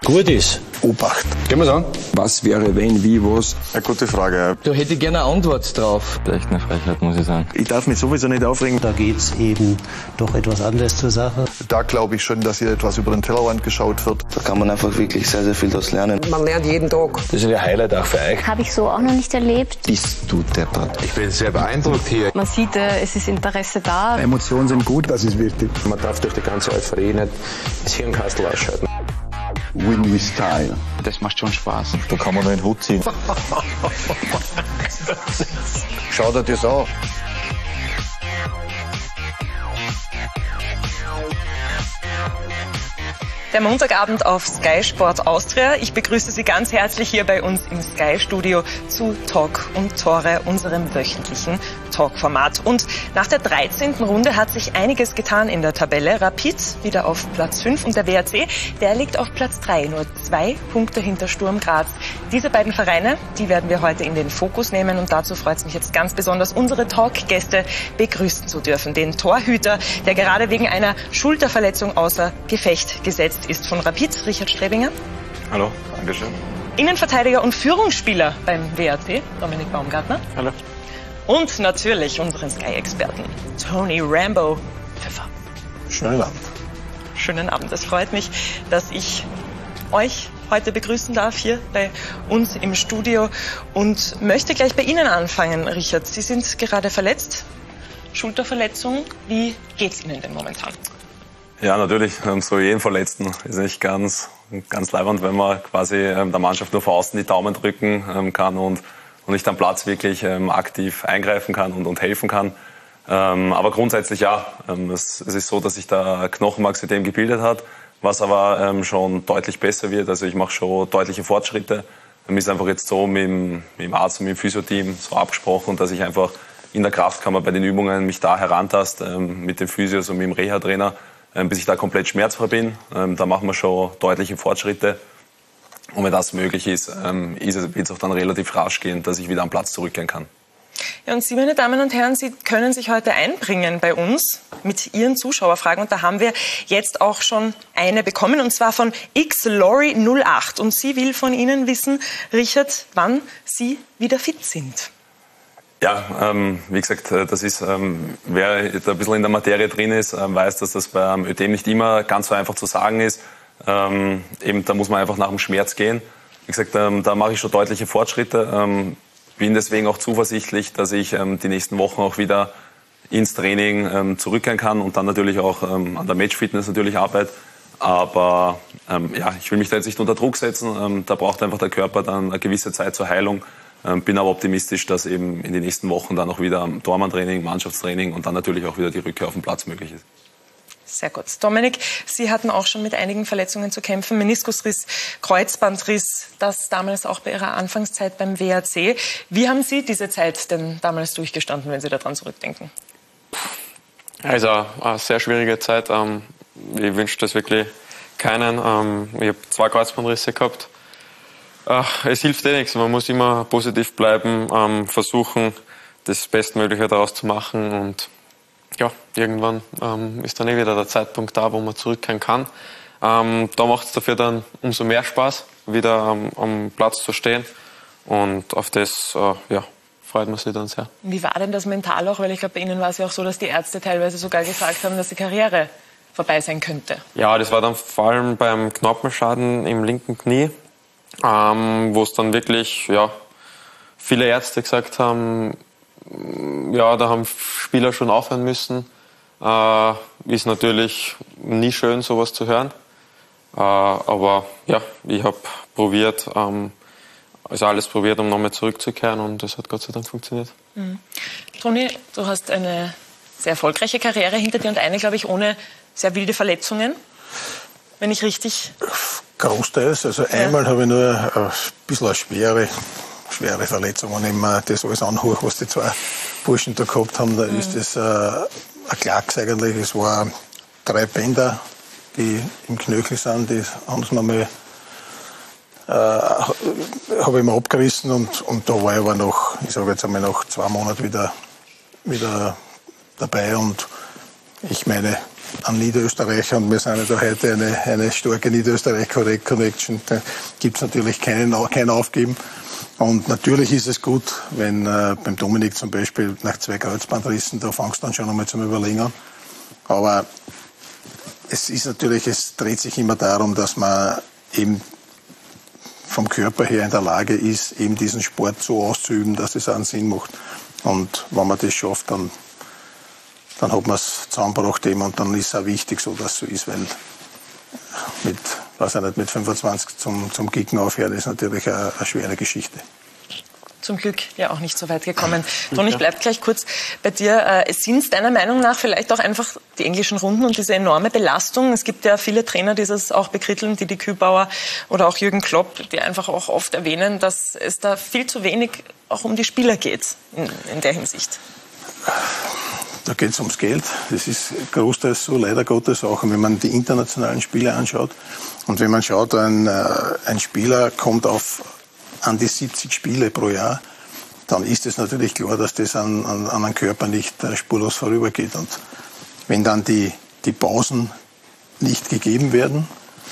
gut ist. Obacht. Können wir sagen? Was wäre, wenn, wie, was? Eine gute Frage. Da hätte ich gerne eine Antwort drauf. Echt eine Frechheit, muss ich sagen. Ich darf mich sowieso nicht aufregen. Da geht's eben doch etwas anders zur Sache. Da glaube ich schon, dass hier etwas über den Tellerrand geschaut wird. Da kann man einfach wirklich sehr, sehr viel daraus lernen. Man lernt jeden Tag. Das ist ein Highlight auch für euch. Habe ich so auch noch nicht erlebt. Bist du deppert? Ich bin sehr beeindruckt hier. Man sieht, es ist Interesse da. Emotionen sind gut, Das ist wichtig. Man darf durch die ganze Euphorie nicht das Hirnkastel ausschalten. Win with Style. Das macht schon Spaß. Da kann man nur den Hut ziehen. Schau dir das an. Der Montagabend auf Sky Sport Austria. Ich begrüße Sie ganz herzlich hier bei uns im Sky-Studio zu Talk und Tore, unserem wöchentlichen Talk-Format. Und nach der 13. Runde hat sich einiges getan in der Tabelle. Rapid wieder auf Platz 5 und der WRC, der liegt auf Platz 3, nur 2 Punkte hinter Sturm Graz. Diese beiden Vereine, die werden wir heute in den Fokus nehmen und dazu freut es mich jetzt ganz besonders, unsere Talk-Gäste begrüßen zu dürfen. Den Torhüter, der gerade wegen einer Schulterverletzung außer Gefecht gesetzt ist von Rapid, Richard Strebinger. Hallo, Dankeschön. Innenverteidiger und Führungsspieler beim WRC, Dominik Baumgartner. Hallo. Und natürlich unseren Sky-Experten, Tony Rambo Pfeffer. Schönen Abend. Schönen Abend. Es freut mich, dass ich euch heute begrüßen darf hier bei uns im Studio und möchte gleich bei Ihnen anfangen, Richard. Sie sind gerade verletzt, Schulterverletzung. Wie geht's Ihnen denn momentan? Ja, natürlich, so jeden Verletzten ist nicht ganz leibend, wenn man quasi der Mannschaft nur von außen die Daumen drücken kann und nicht am Platz wirklich aktiv eingreifen kann und helfen kann. Aber grundsätzlich ja, es ist so, dass sich da Knochenmarksystem gebildet hat, was aber schon deutlich besser wird. Also ich mache schon deutliche Fortschritte. Es ist einfach jetzt so mit dem Arzt und mit dem Physio-Team so abgesprochen, dass ich einfach in der Kraftkammer bei den Übungen mich da herantast mit dem Physios und mit dem Reha-Trainer, bis ich da komplett schmerzfrei bin. Da machen wir schon deutliche Fortschritte. Und wenn das möglich ist, wird es auch dann relativ rasch gehen, dass ich wieder am Platz zurückkehren kann. Ja, und Sie, meine Damen und Herren, Sie können sich heute einbringen bei uns mit Ihren Zuschauerfragen. Und da haben wir jetzt auch schon eine bekommen, und zwar von xlorry08. Und sie will von Ihnen wissen, Richard, wann Sie wieder fit sind. Ja, wie gesagt, das ist, wer da ein bisschen in der Materie drin ist, weiß, dass das beim Ödem nicht immer ganz so einfach zu sagen ist. Eben, da muss man einfach nach dem Schmerz gehen. Wie gesagt, da mache ich schon deutliche Fortschritte. Bin deswegen auch zuversichtlich, dass ich die nächsten Wochen auch wieder ins Training zurückkehren kann und dann natürlich auch an der Matchfitness natürlich arbeite. Aber ja, ich will mich da jetzt nicht unter Druck setzen. Da braucht einfach der Körper dann eine gewisse Zeit zur Heilung. Bin aber optimistisch, dass eben in den nächsten Wochen dann auch wieder Tormann-Training, Mannschaftstraining und dann natürlich auch wieder die Rückkehr auf den Platz möglich ist. Sehr gut. Dominik, Sie hatten auch schon mit einigen Verletzungen zu kämpfen. Meniskusriss, Kreuzbandriss, das damals auch bei Ihrer Anfangszeit beim WRC. Wie haben Sie diese Zeit denn damals durchgestanden, wenn Sie daran zurückdenken? Also eine sehr schwierige Zeit. Ich wünsche das wirklich keinen. Ich habe 2 Kreuzbandrisse gehabt. Es hilft nichts. Man muss immer positiv bleiben, versuchen, das Bestmögliche daraus zu machen. Und ja, irgendwann ist dann wieder der Zeitpunkt da, wo man zurückkehren kann. Da macht es dafür dann umso mehr Spaß, wieder am Platz zu stehen. Und auf das freut man sich dann sehr. Wie war denn das mental auch? Weil ich glaube, bei Ihnen war es ja auch so, dass die Ärzte teilweise sogar gesagt haben, dass die Karriere vorbei sein könnte. Ja, das war dann vor allem beim Knorpelschaden im linken Knie, wo es dann wirklich viele Ärzte gesagt haben, ja, da haben Spieler schon aufhören müssen. Ist natürlich nie schön, sowas zu hören. Aber ja, ich habe probiert, alles probiert, um nochmal zurückzukehren, und das hat Gott sei Dank funktioniert. Mhm. Toni, du hast eine sehr erfolgreiche Karriere hinter dir und eine, glaube ich, ohne sehr wilde Verletzungen, wenn ich richtig... Großteils. Also einmal habe ich nur ein bisschen eine schwere Verletzung. Wenn ich mir das alles anhöre, was die 2 Burschen da gehabt haben, da ist das ein Klacks eigentlich. Es waren 3 Bänder, die im Knöchel sind, die haben sie mir mal habe ich mir abgerissen, und da war ich aber noch, ich sage jetzt einmal, nach 2 Monaten wieder dabei, und ich meine, ein Niederösterreicher und wir sind ja da heute eine starke Niederösterreich-Connection. Da gibt es natürlich kein Aufgeben. Und natürlich ist es gut, wenn beim Dominik zum Beispiel nach 2 Kreuzbandrissen, da fangst du dann schon einmal zum Überlegen. Aber es dreht sich immer darum, dass man eben vom Körper her in der Lage ist, eben diesen Sport so auszuüben, dass es einen Sinn macht. Und wenn man das schafft, dann hat man es zusammengebracht eben, und dann ist es auch wichtig, so dass es so ist, weil mit 25 zum Kicken aufhören ist natürlich eine schwere Geschichte. Zum Glück ja auch nicht so weit gekommen. Toni, ich bleibe gleich kurz bei dir. Sind es deiner Meinung nach vielleicht auch einfach die englischen Runden und diese enorme Belastung? Es gibt ja viele Trainer, die das auch bekritteln, die Kühlbauer oder auch Jürgen Klopp, die einfach auch oft erwähnen, dass es da viel zu wenig auch um die Spieler geht in der Hinsicht. Da geht es ums Geld. Das ist großteils so, leider Gottes auch. Und wenn man die internationalen Spiele anschaut und wenn man schaut, ein Spieler kommt an die 70 Spiele pro Jahr, dann ist es natürlich klar, dass das an einem Körper nicht spurlos vorübergeht. Und wenn dann die Pausen nicht gegeben werden,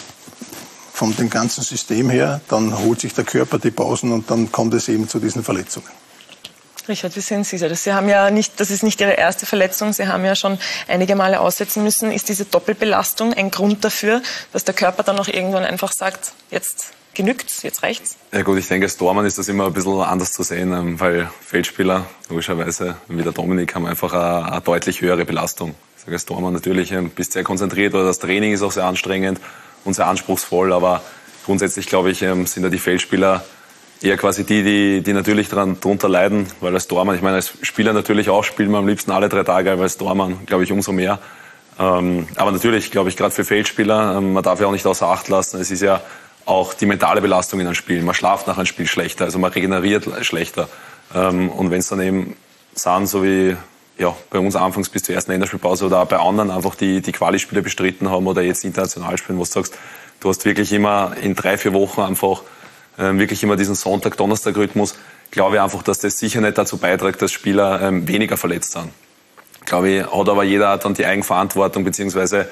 von dem ganzen System her, dann holt sich der Körper die Pausen und dann kommt es eben zu diesen Verletzungen. Richard, wie sehen Sie das? Sie haben ja das ist nicht Ihre erste Verletzung, Sie haben ja schon einige Male aussetzen müssen. Ist diese Doppelbelastung ein Grund dafür, dass der Körper dann auch irgendwann einfach sagt, jetzt genügt's, jetzt reicht's? Ja gut, ich denke, als Tormann ist das immer ein bisschen anders zu sehen, weil Feldspieler, logischerweise, wie der Dominik, haben einfach eine deutlich höhere Belastung. Ich sage, als Tormann natürlich bist sehr konzentriert, oder das Training ist auch sehr anstrengend und sehr anspruchsvoll, aber grundsätzlich, glaube ich, sind ja die Feldspieler eher quasi die natürlich darunter leiden, weil als Tormann, ich meine, als Spieler natürlich auch spielt man am liebsten alle 3 Tage, aber als Tormann, glaube ich, umso mehr. Aber natürlich, glaube ich, gerade für Feldspieler, man darf ja auch nicht außer Acht lassen, es ist ja auch die mentale Belastung in einem Spiel. Man schlaft nach einem Spiel schlechter, also man regeneriert schlechter. Und wenn es dann eben sind, so wie bei uns anfangs bis zur ersten Länderspielpause oder auch bei anderen einfach die Quali-Spiele bestritten haben oder jetzt international spielen, wo du sagst, du hast wirklich immer in 3-4 Wochen einfach wirklich immer diesen Sonntag-Donnerstag-Rhythmus, glaube ich einfach, dass das sicher nicht dazu beiträgt, dass Spieler weniger verletzt sind. Glaube ich, hat aber jeder dann die Eigenverantwortung, beziehungsweise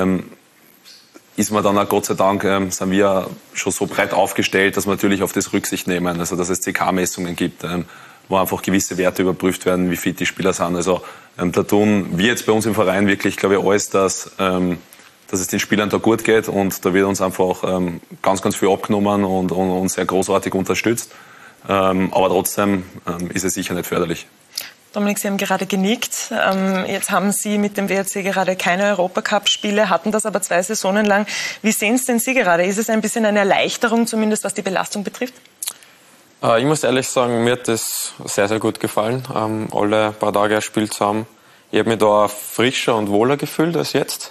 ist man dann auch, Gott sei Dank, sind wir schon so breit aufgestellt, dass wir natürlich auf das Rücksicht nehmen, also dass es CK-Messungen gibt, wo einfach gewisse Werte überprüft werden, wie fit die Spieler sind. Also da tun wir jetzt bei uns im Verein wirklich, glaube ich, alles, dass es den Spielern da gut geht, und da wird uns einfach ganz, ganz viel abgenommen und sehr großartig unterstützt. Aber trotzdem ist es sicher nicht förderlich. Dominik, Sie haben gerade genickt. Jetzt haben Sie mit dem WRC gerade keine Europacup-Spiele, hatten das aber 2 Saisonen lang. Wie sehen es denn Sie gerade? Ist es ein bisschen eine Erleichterung, zumindest was die Belastung betrifft? Ich muss ehrlich sagen, mir hat das sehr, sehr gut gefallen, alle paar Tage ein Spiel zu haben. Ich habe mich da frischer und wohler gefühlt als jetzt.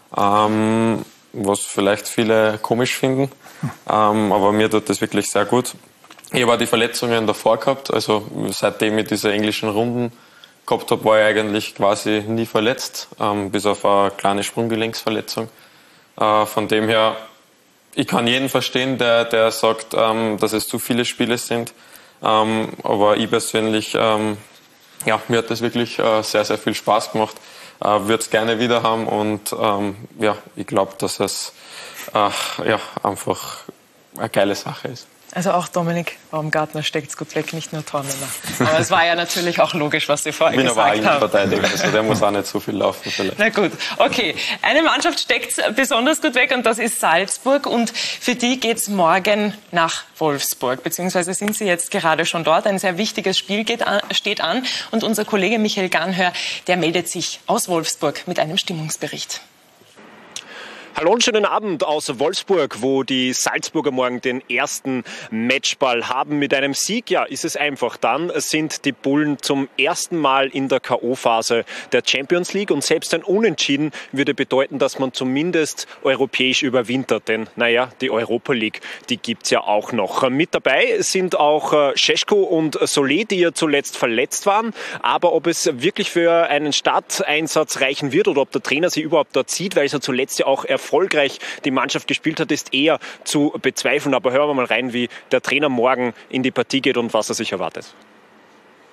Was vielleicht viele komisch finden, aber mir tut das wirklich sehr gut. Ich habe auch die Verletzungen davor gehabt, also seitdem ich diese englischen Runden gehabt habe, war ich eigentlich quasi nie verletzt, bis auf eine kleine Sprunggelenksverletzung. Von dem her, ich kann jeden verstehen, der sagt, dass es zu viele Spiele sind, aber ich persönlich, mir hat das wirklich sehr, sehr viel Spaß gemacht. Würde es gerne wieder haben, und ich glaube, dass es einfach eine geile Sache ist. Also auch Dominik Baumgartner steckt's gut weg, nicht nur Tormänner. Aber es war ja natürlich auch logisch, was Sie vorher gesagt haben. Innenverteidiger, also der muss auch nicht so viel laufen vielleicht. Na gut, okay. Eine Mannschaft steckt's besonders gut weg, und das ist Salzburg. Und für die geht's morgen nach Wolfsburg, beziehungsweise sind sie jetzt gerade schon dort. Ein sehr wichtiges Spiel steht an. Und unser Kollege Michael Garnhör, der meldet sich aus Wolfsburg mit einem Stimmungsbericht. Hallo und schönen Abend aus Wolfsburg, wo die Salzburger morgen den ersten Matchball haben. Mit einem Sieg, ist es einfach. Dann sind die Bullen zum ersten Mal in der K.O.-Phase der Champions League, und selbst ein Unentschieden würde bedeuten, dass man zumindest europäisch überwintert. Denn, die Europa League, die gibt's ja auch noch. Mit dabei sind auch Šeško und Solé, die ja zuletzt verletzt waren. Aber ob es wirklich für einen Starteinsatz reichen wird oder ob der Trainer sie überhaupt dort sieht, weil es ja zuletzt ja auch erfolgreich die Mannschaft gespielt hat, ist eher zu bezweifeln. Aber hören wir mal rein, wie der Trainer morgen in die Partie geht und was er sich erwartet.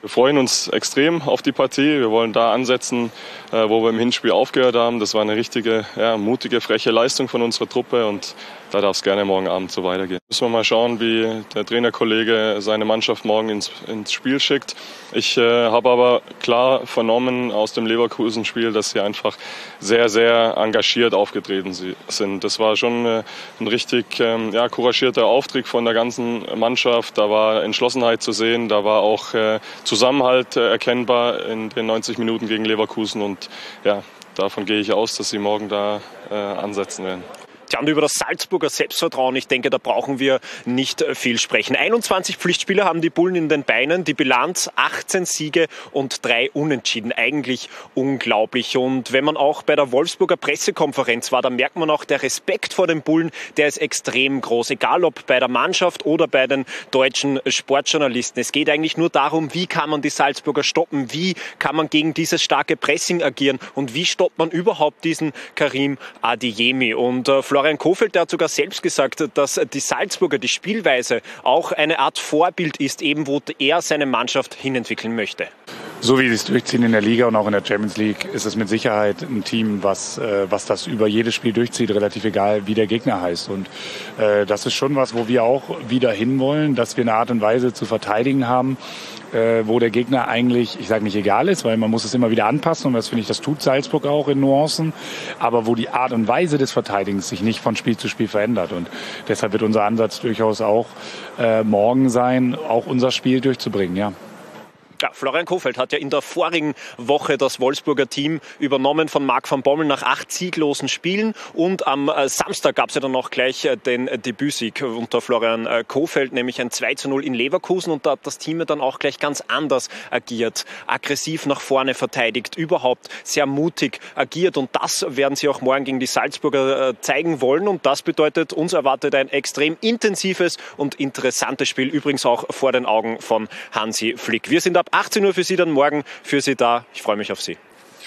Wir freuen uns extrem auf die Partie. Wir wollen da ansetzen, wo wir im Hinspiel aufgehört haben. Das war eine richtige, mutige, freche Leistung von unserer Truppe und da darf es gerne morgen Abend so weitergehen. Müssen wir mal schauen, wie der Trainerkollege seine Mannschaft morgen ins Spiel schickt. Ich habe aber klar vernommen aus dem Leverkusen-Spiel, dass sie einfach sehr, sehr engagiert aufgetreten sind. Das war schon ein richtig couragierter Auftritt von der ganzen Mannschaft. Da war Entschlossenheit zu sehen, da war auch Zusammenhalt erkennbar in den 90 Minuten gegen Leverkusen und ja, davon gehe ich aus, dass sie morgen da ansetzen werden. Tja, und über das Salzburger Selbstvertrauen, ich denke, da brauchen wir nicht viel sprechen. 21 Pflichtspiele haben die Bullen in den Beinen, die Bilanz 18 Siege und 3 Unentschieden. Eigentlich unglaublich. Und wenn man auch bei der Wolfsburger Pressekonferenz war, dann merkt man auch, der Respekt vor den Bullen, der ist extrem groß. Egal ob bei der Mannschaft oder bei den deutschen Sportjournalisten. Es geht eigentlich nur darum, wie kann man die Salzburger stoppen, wie kann man gegen dieses starke Pressing agieren und wie stoppt man überhaupt diesen Karim Adeyemi. Und Florian Kohfeldt, der hat sogar selbst gesagt, dass die Salzburger, die Spielweise auch eine Art Vorbild ist, eben wo er seine Mannschaft hinentwickeln möchte. So wie sie es durchziehen in der Liga und auch in der Champions League, ist es mit Sicherheit ein Team, was das über jedes Spiel durchzieht, relativ egal, wie der Gegner heißt. Und das ist schon was, wo wir auch wieder hinwollen, dass wir eine Art und Weise zu verteidigen haben, wo der Gegner eigentlich, ich sage nicht egal ist, weil man muss es immer wieder anpassen und das finde ich, das tut Salzburg auch in Nuancen, aber wo die Art und Weise des Verteidigens sich nicht von Spiel zu Spiel verändert und deshalb wird unser Ansatz durchaus auch morgen sein, auch unser Spiel durchzubringen, ja. Ja, Florian Kohfeldt hat ja in der vorigen Woche das Wolfsburger Team übernommen von Marc van Bommel nach 8 sieglosen Spielen und am Samstag gab es ja dann auch gleich den Debütsieg unter Florian Kohfeldt, nämlich ein 2:0 in Leverkusen und da hat das Team dann auch gleich ganz anders agiert, aggressiv nach vorne verteidigt, überhaupt sehr mutig agiert und das werden sie auch morgen gegen die Salzburger zeigen wollen und das bedeutet, uns erwartet ein extrem intensives und interessantes Spiel, übrigens auch vor den Augen von Hansi Flick. Wir sind ab 18 Uhr für Sie dann morgen für Sie da. Ich freue mich auf Sie.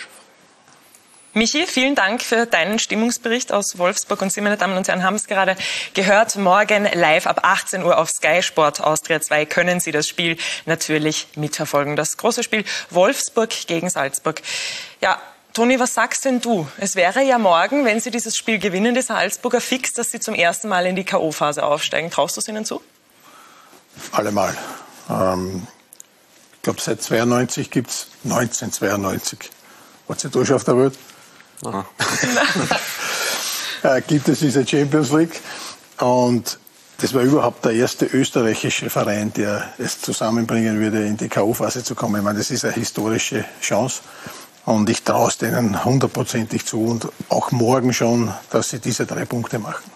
Michi, vielen Dank für deinen Stimmungsbericht aus Wolfsburg. Und Sie, meine Damen und Herren, haben es gerade gehört. Morgen live ab 18 Uhr auf Sky Sport Austria 2 können Sie das Spiel natürlich mitverfolgen. Das große Spiel Wolfsburg gegen Salzburg. Ja, Toni, was sagst denn du? Es wäre ja morgen, wenn Sie dieses Spiel gewinnen, die Salzburger fix, dass Sie zum ersten Mal in die K.O.-Phase aufsteigen. Traust du es ihnen zu? Allemal. Ich glaube, seit 92 gibt es 1992. Hat sie da schon auf der Welt? Gibt es diese Champions League. Und das war überhaupt der erste österreichische Verein, der es zusammenbringen würde, in die K.O.-Phase zu kommen. Ich meine, das ist eine historische Chance. Und ich traue es denen hundertprozentig zu und auch morgen schon, dass sie diese 3 Punkte machen.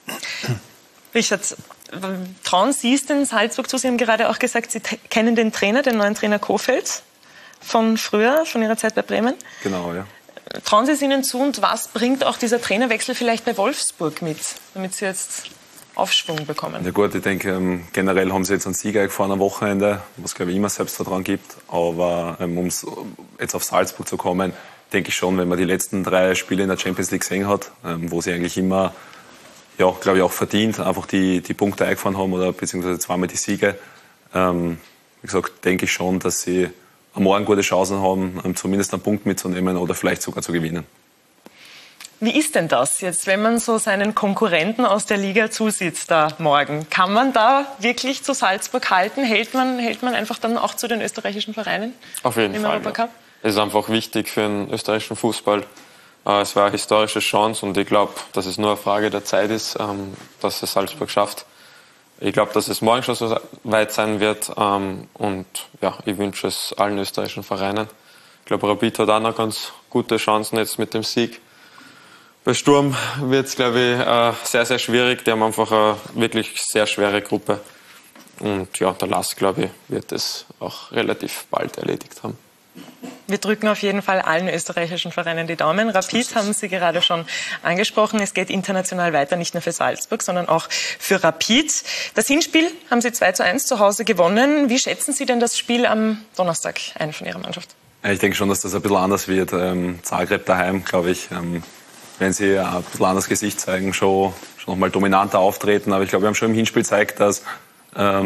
Richard, trauen Sie es denn Salzburg zu? Sie haben gerade auch gesagt, Sie kennen den Trainer, den neuen Trainer Kohfeldt von früher, von Ihrer Zeit bei Bremen. Genau, ja. Trauen Sie es ihnen zu und was bringt auch dieser Trainerwechsel vielleicht bei Wolfsburg mit, damit Sie jetzt Aufschwung bekommen? Ja gut, ich denke, generell haben sie jetzt einen Sieg eingefahren am Wochenende, was glaube ich immer Selbstvertrauen gibt. Aber um jetzt auf Salzburg zu kommen, denke ich schon, wenn man die letzten 3 Spiele in der Champions League gesehen hat, wo sie eigentlich immer, ja, glaube ich, auch verdient einfach die Punkte eingefahren haben oder beziehungsweise zweimal die Siege. Wie gesagt, denke ich schon, dass sie am Morgen gute Chancen haben, zumindest einen Punkt mitzunehmen oder vielleicht sogar zu gewinnen. Wie ist denn das jetzt, wenn man so seinen Konkurrenten aus der Liga zusieht da morgen? Kann man da wirklich zu Salzburg halten? Hält man einfach dann auch zu den österreichischen Vereinen? Auf jeden Fall. Ja. Es ist einfach wichtig für den österreichischen Fußball. Es war eine historische Chance und ich glaube, dass es nur eine Frage der Zeit ist, dass es Salzburg schafft. Ich glaube, dass es morgen schon so weit sein wird und ja, ich wünsche es allen österreichischen Vereinen. Ich glaube, Rapid hat auch noch ganz gute Chancen jetzt mit dem Sieg. Bei Sturm wird es, glaube ich, sehr, sehr schwierig. Die haben einfach eine wirklich sehr schwere Gruppe. Und ja, der Lass, glaube ich, wird es auch relativ bald erledigt haben. Wir drücken auf jeden Fall allen österreichischen Vereinen die Daumen. Rapid haben Sie gerade schon angesprochen. Es geht international weiter, nicht nur für Salzburg, sondern auch für Rapid. Das Hinspiel haben Sie 2:1 zu Hause gewonnen. Wie schätzen Sie denn das Spiel am Donnerstag ein von Ihrer Mannschaft? Ich denke schon, dass das ein bisschen anders wird. Zagreb daheim, glaube ich, wenn sie ein bisschen anderes Gesicht zeigen, schon nochmal dominanter auftreten. Aber ich glaube, wir haben schon im Hinspiel gezeigt, dass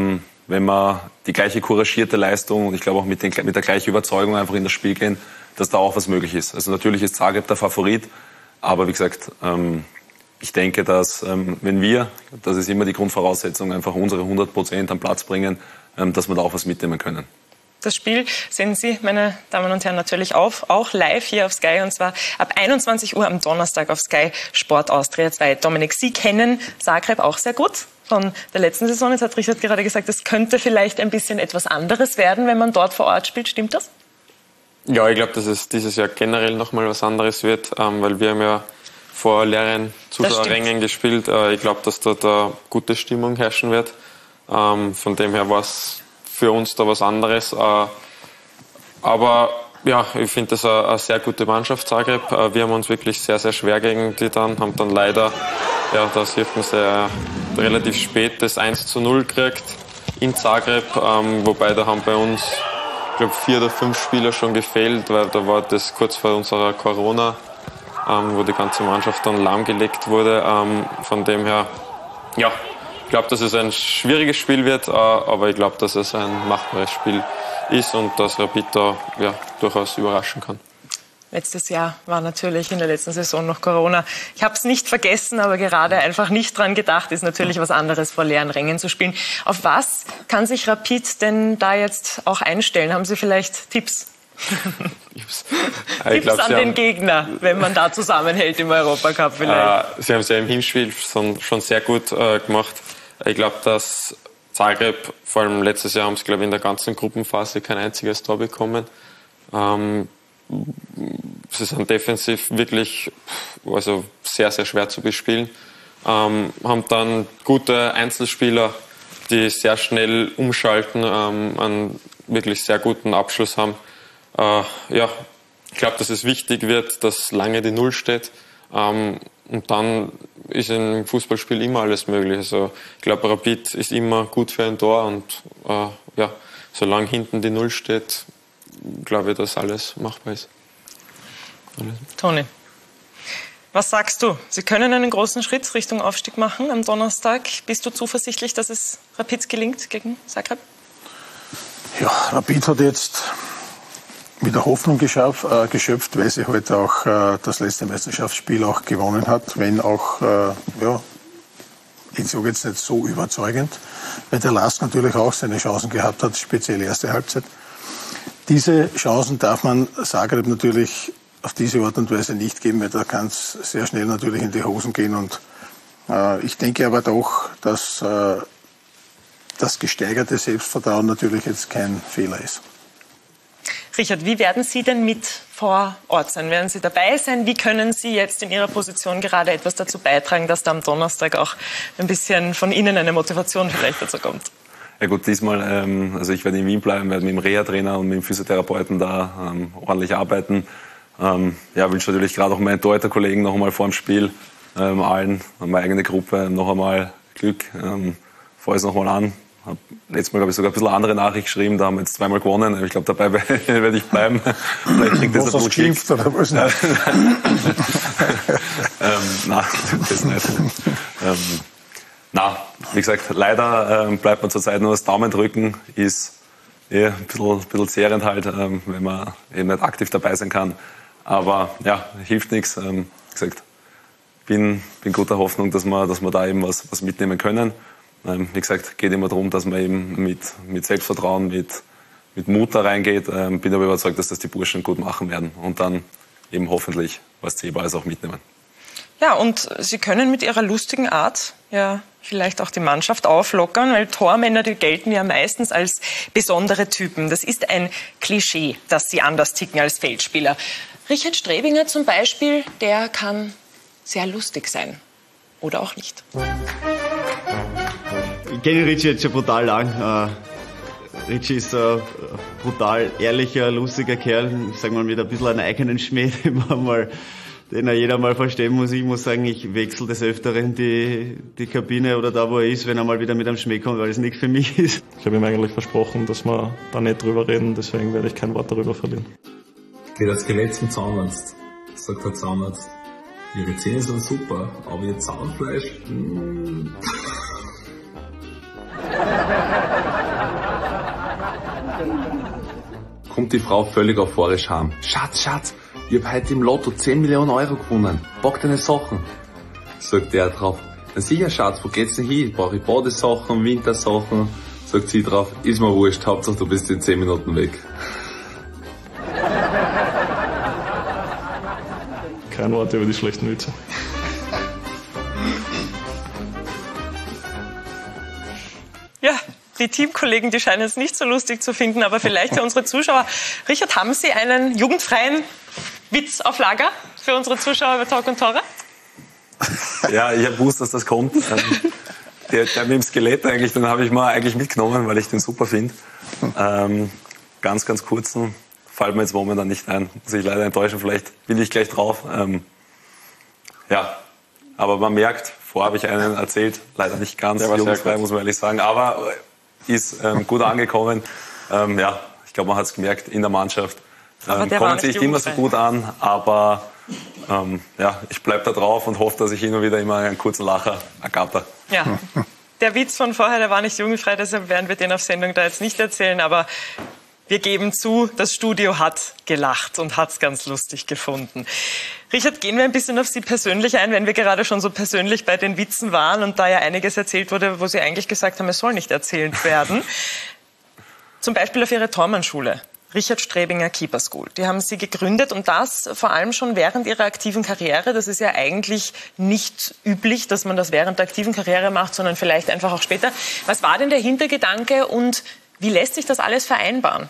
wenn wir die gleiche couragierte Leistung und ich glaube auch mit der gleichen Überzeugung einfach in das Spiel gehen, dass da auch was möglich ist. Also natürlich ist Zagreb der Favorit, aber wie gesagt, ich denke, dass wenn wir, das ist immer die Grundvoraussetzung, einfach unsere 100% am Platz bringen, dass wir da auch was mitnehmen können. Das Spiel sehen Sie, meine Damen und Herren, natürlich auch live hier auf Sky, und zwar ab 21 Uhr am Donnerstag auf Sky Sport Austria 2. Dominik, Sie kennen Zagreb auch sehr gut von der letzten Saison. Jetzt hat Richard gerade gesagt, es könnte vielleicht ein bisschen etwas anderes werden, wenn man dort vor Ort spielt. Stimmt das? Ja, ich glaube, dass es dieses Jahr generell nochmal was anderes wird, weil wir haben ja vor leeren Zuschauerrängen gespielt. Ich glaube, dass dort eine gute Stimmung herrschen wird. Von dem her war es für uns da was anderes. Aber ja, ich finde das eine sehr gute Mannschaft, Zagreb. Wir haben uns wirklich sehr, sehr schwer gegen die haben dann leider, ja, das hilft mir sehr, relativ spät das 1:0 gekriegt in Zagreb. Wobei da haben bei uns, ich glaube, 4 oder 5 Spieler schon gefehlt, weil da war das kurz vor unserer Corona, wo die ganze Mannschaft dann lahmgelegt wurde. Von dem her, ja, ich glaube, dass es ein schwieriges Spiel wird, aber ich glaube, dass es ein machbares Spiel ist und dass Rapid da ja, durchaus überraschen kann. Letztes Jahr war natürlich in der letzten Saison noch Corona. Ich habe es nicht vergessen, aber gerade einfach nicht dran gedacht, ist natürlich was anderes, vor leeren Rängen zu spielen. Auf was kann sich Rapid denn da jetzt auch einstellen? Haben Sie vielleicht Tipps? Tipps an den Gegner, wenn man da zusammenhält im Europacup vielleicht? Sie haben es ja im Hinspiel schon sehr gut gemacht. Ich glaube, dass Zagreb, vor allem letztes Jahr haben sie, glaube ich, in der ganzen Gruppenphase kein einziges Tor bekommen. Sie sind defensiv wirklich also sehr, sehr schwer zu bespielen. Haben dann gute Einzelspieler, die sehr schnell umschalten, einen wirklich sehr guten Abschluss haben. Ja, ich glaube, dass es wichtig wird, dass lange die Null steht. Und dann ist im Fußballspiel immer alles möglich. Also ich glaube, Rapid ist immer gut für ein Tor und ja, solange hinten die Null steht, glaube ich, dass alles machbar ist. Toni, was sagst du? Sie können einen großen Schritt Richtung Aufstieg machen am Donnerstag. Bist du zuversichtlich, dass es Rapid gelingt gegen Zagreb? Ja, Rapid hat jetzt wieder Hoffnung geschöpft, weil sie heute auch das letzte Meisterschaftsspiel auch gewonnen hat, wenn auch, ja, ich sage jetzt nicht so überzeugend, weil der Lask natürlich auch seine Chancen gehabt hat, speziell erste Halbzeit. Diese Chancen darf man Zagreb natürlich auf diese Art und Weise nicht geben, weil da kann es sehr schnell natürlich in die Hosen gehen. Und ich denke aber doch, dass das gesteigerte Selbstvertrauen natürlich jetzt kein Fehler ist. Richard, wie werden Sie denn mit vor Ort sein? Werden Sie dabei sein? Wie können Sie jetzt in Ihrer Position gerade etwas dazu beitragen, dass da am Donnerstag auch ein bisschen von Ihnen eine Motivation vielleicht dazu kommt? Ja gut, diesmal, also ich werde in Wien bleiben, werde mit dem Reha-Trainer und mit dem Physiotherapeuten da ordentlich arbeiten. Ja, wünsche natürlich gerade auch meinen Torhüter-Kollegen noch einmal vor dem Spiel, allen, meine eigene Gruppe, noch einmal Glück. Freue es noch mal an. Hab letztes Mal, glaube ich, sogar ein bisschen andere Nachricht geschrieben, da haben wir jetzt 2-mal gewonnen. Ich glaube, dabei werde ich bleiben. Vielleicht kriegt das ein bisschen Klick. Oder was? Nein, das nicht. Na, wie gesagt, leider bleibt man zurzeit nur das Daumen drücken, ist ein bisschen zehrend halt, wenn man eben nicht aktiv dabei sein kann. Aber ja, hilft nichts. Wie gesagt, bin guter Hoffnung, dass wir da eben was mitnehmen können. Wie gesagt, geht immer darum, dass man eben mit Selbstvertrauen, mit Mut da reingeht. Bin aber überzeugt, dass das die Burschen gut machen werden und dann eben hoffentlich was Zählbares auch mitnehmen. Ja, und Sie können mit Ihrer lustigen Art ja vielleicht auch die Mannschaft auflockern, weil Tormänner, die gelten ja meistens als besondere Typen. Das ist ein Klischee, dass sie anders ticken als Feldspieler. Richard Strebinger zum Beispiel, der kann sehr lustig sein. Oder auch nicht. Ich kenne Richie jetzt schon brutal lang. Richie ist ein brutal ehrlicher, lustiger Kerl, ich sag mal mit ein bisschen einem eigenen Schmäh, den jeder mal verstehen muss. Ich muss sagen, ich wechsle des Öfteren die Kabine oder da, wo er ist, wenn er mal wieder mit einem Schmäh kommt, weil es nichts für mich ist. Ich habe ihm eigentlich versprochen, dass wir da nicht drüber reden, deswegen werde ich kein Wort darüber verlieren. Geht das Skelett zum Zahnarzt, sagt der Zahnarzt. Ihre Zähne sind super, aber Ihr Zahnfleisch... kommt die Frau völlig euphorisch heim. Schatz, ich hab heute im Lotto 10 Millionen Euro gewonnen. Pack deine Sachen. Sagt der drauf, na sicher Schatz, wo geht's denn hin? Brauche ich Badesachen, Wintersachen? Sagt sie drauf, ist mir wurscht, Hauptsache du bist in 10 Minuten weg. Kein Wort über die schlechten Witze. Ja, die Teamkollegen, die scheinen es nicht so lustig zu finden, aber vielleicht für unsere Zuschauer. Richard, haben Sie einen jugendfreien Witz auf Lager für unsere Zuschauer über Talk und Tore? Ja, ich habe gewusst, dass das kommt. Der mit dem Skelett eigentlich, den habe ich mal eigentlich mitgenommen, weil ich den super finde. Ganz kurzen, fällt mir jetzt momentan nicht ein. Muss ich leider enttäuschen, vielleicht bin ich gleich drauf. Ja, aber man merkt, vorher habe ich einen erzählt, leider nicht ganz jugendfrei, muss man ehrlich sagen, aber ist gut angekommen. Ja, ich glaube, man hat es gemerkt in der Mannschaft. Kommt sich nicht immer so gut an, aber ja, ich bleibe da drauf und hoffe, dass ich immer wieder einen kurzen Lacher ergatter. Ja, der Witz von vorher, der war nicht jugendfrei, deshalb werden wir den auf Sendung da jetzt nicht erzählen, aber wir geben zu, das Studio hat gelacht und hat es ganz lustig gefunden. Richard, gehen wir ein bisschen auf Sie persönlich ein, wenn wir gerade schon so persönlich bei den Witzen waren und da ja einiges erzählt wurde, wo Sie eigentlich gesagt haben, es soll nicht erzählt werden. Zum Beispiel auf Ihre Tormannschule, Richard Strebinger Keeper School. Die haben Sie gegründet und das vor allem schon während Ihrer aktiven Karriere. Das ist ja eigentlich nicht üblich, dass man das während der aktiven Karriere macht, sondern vielleicht einfach auch später. Was war denn der Hintergedanke und wie lässt sich das alles vereinbaren?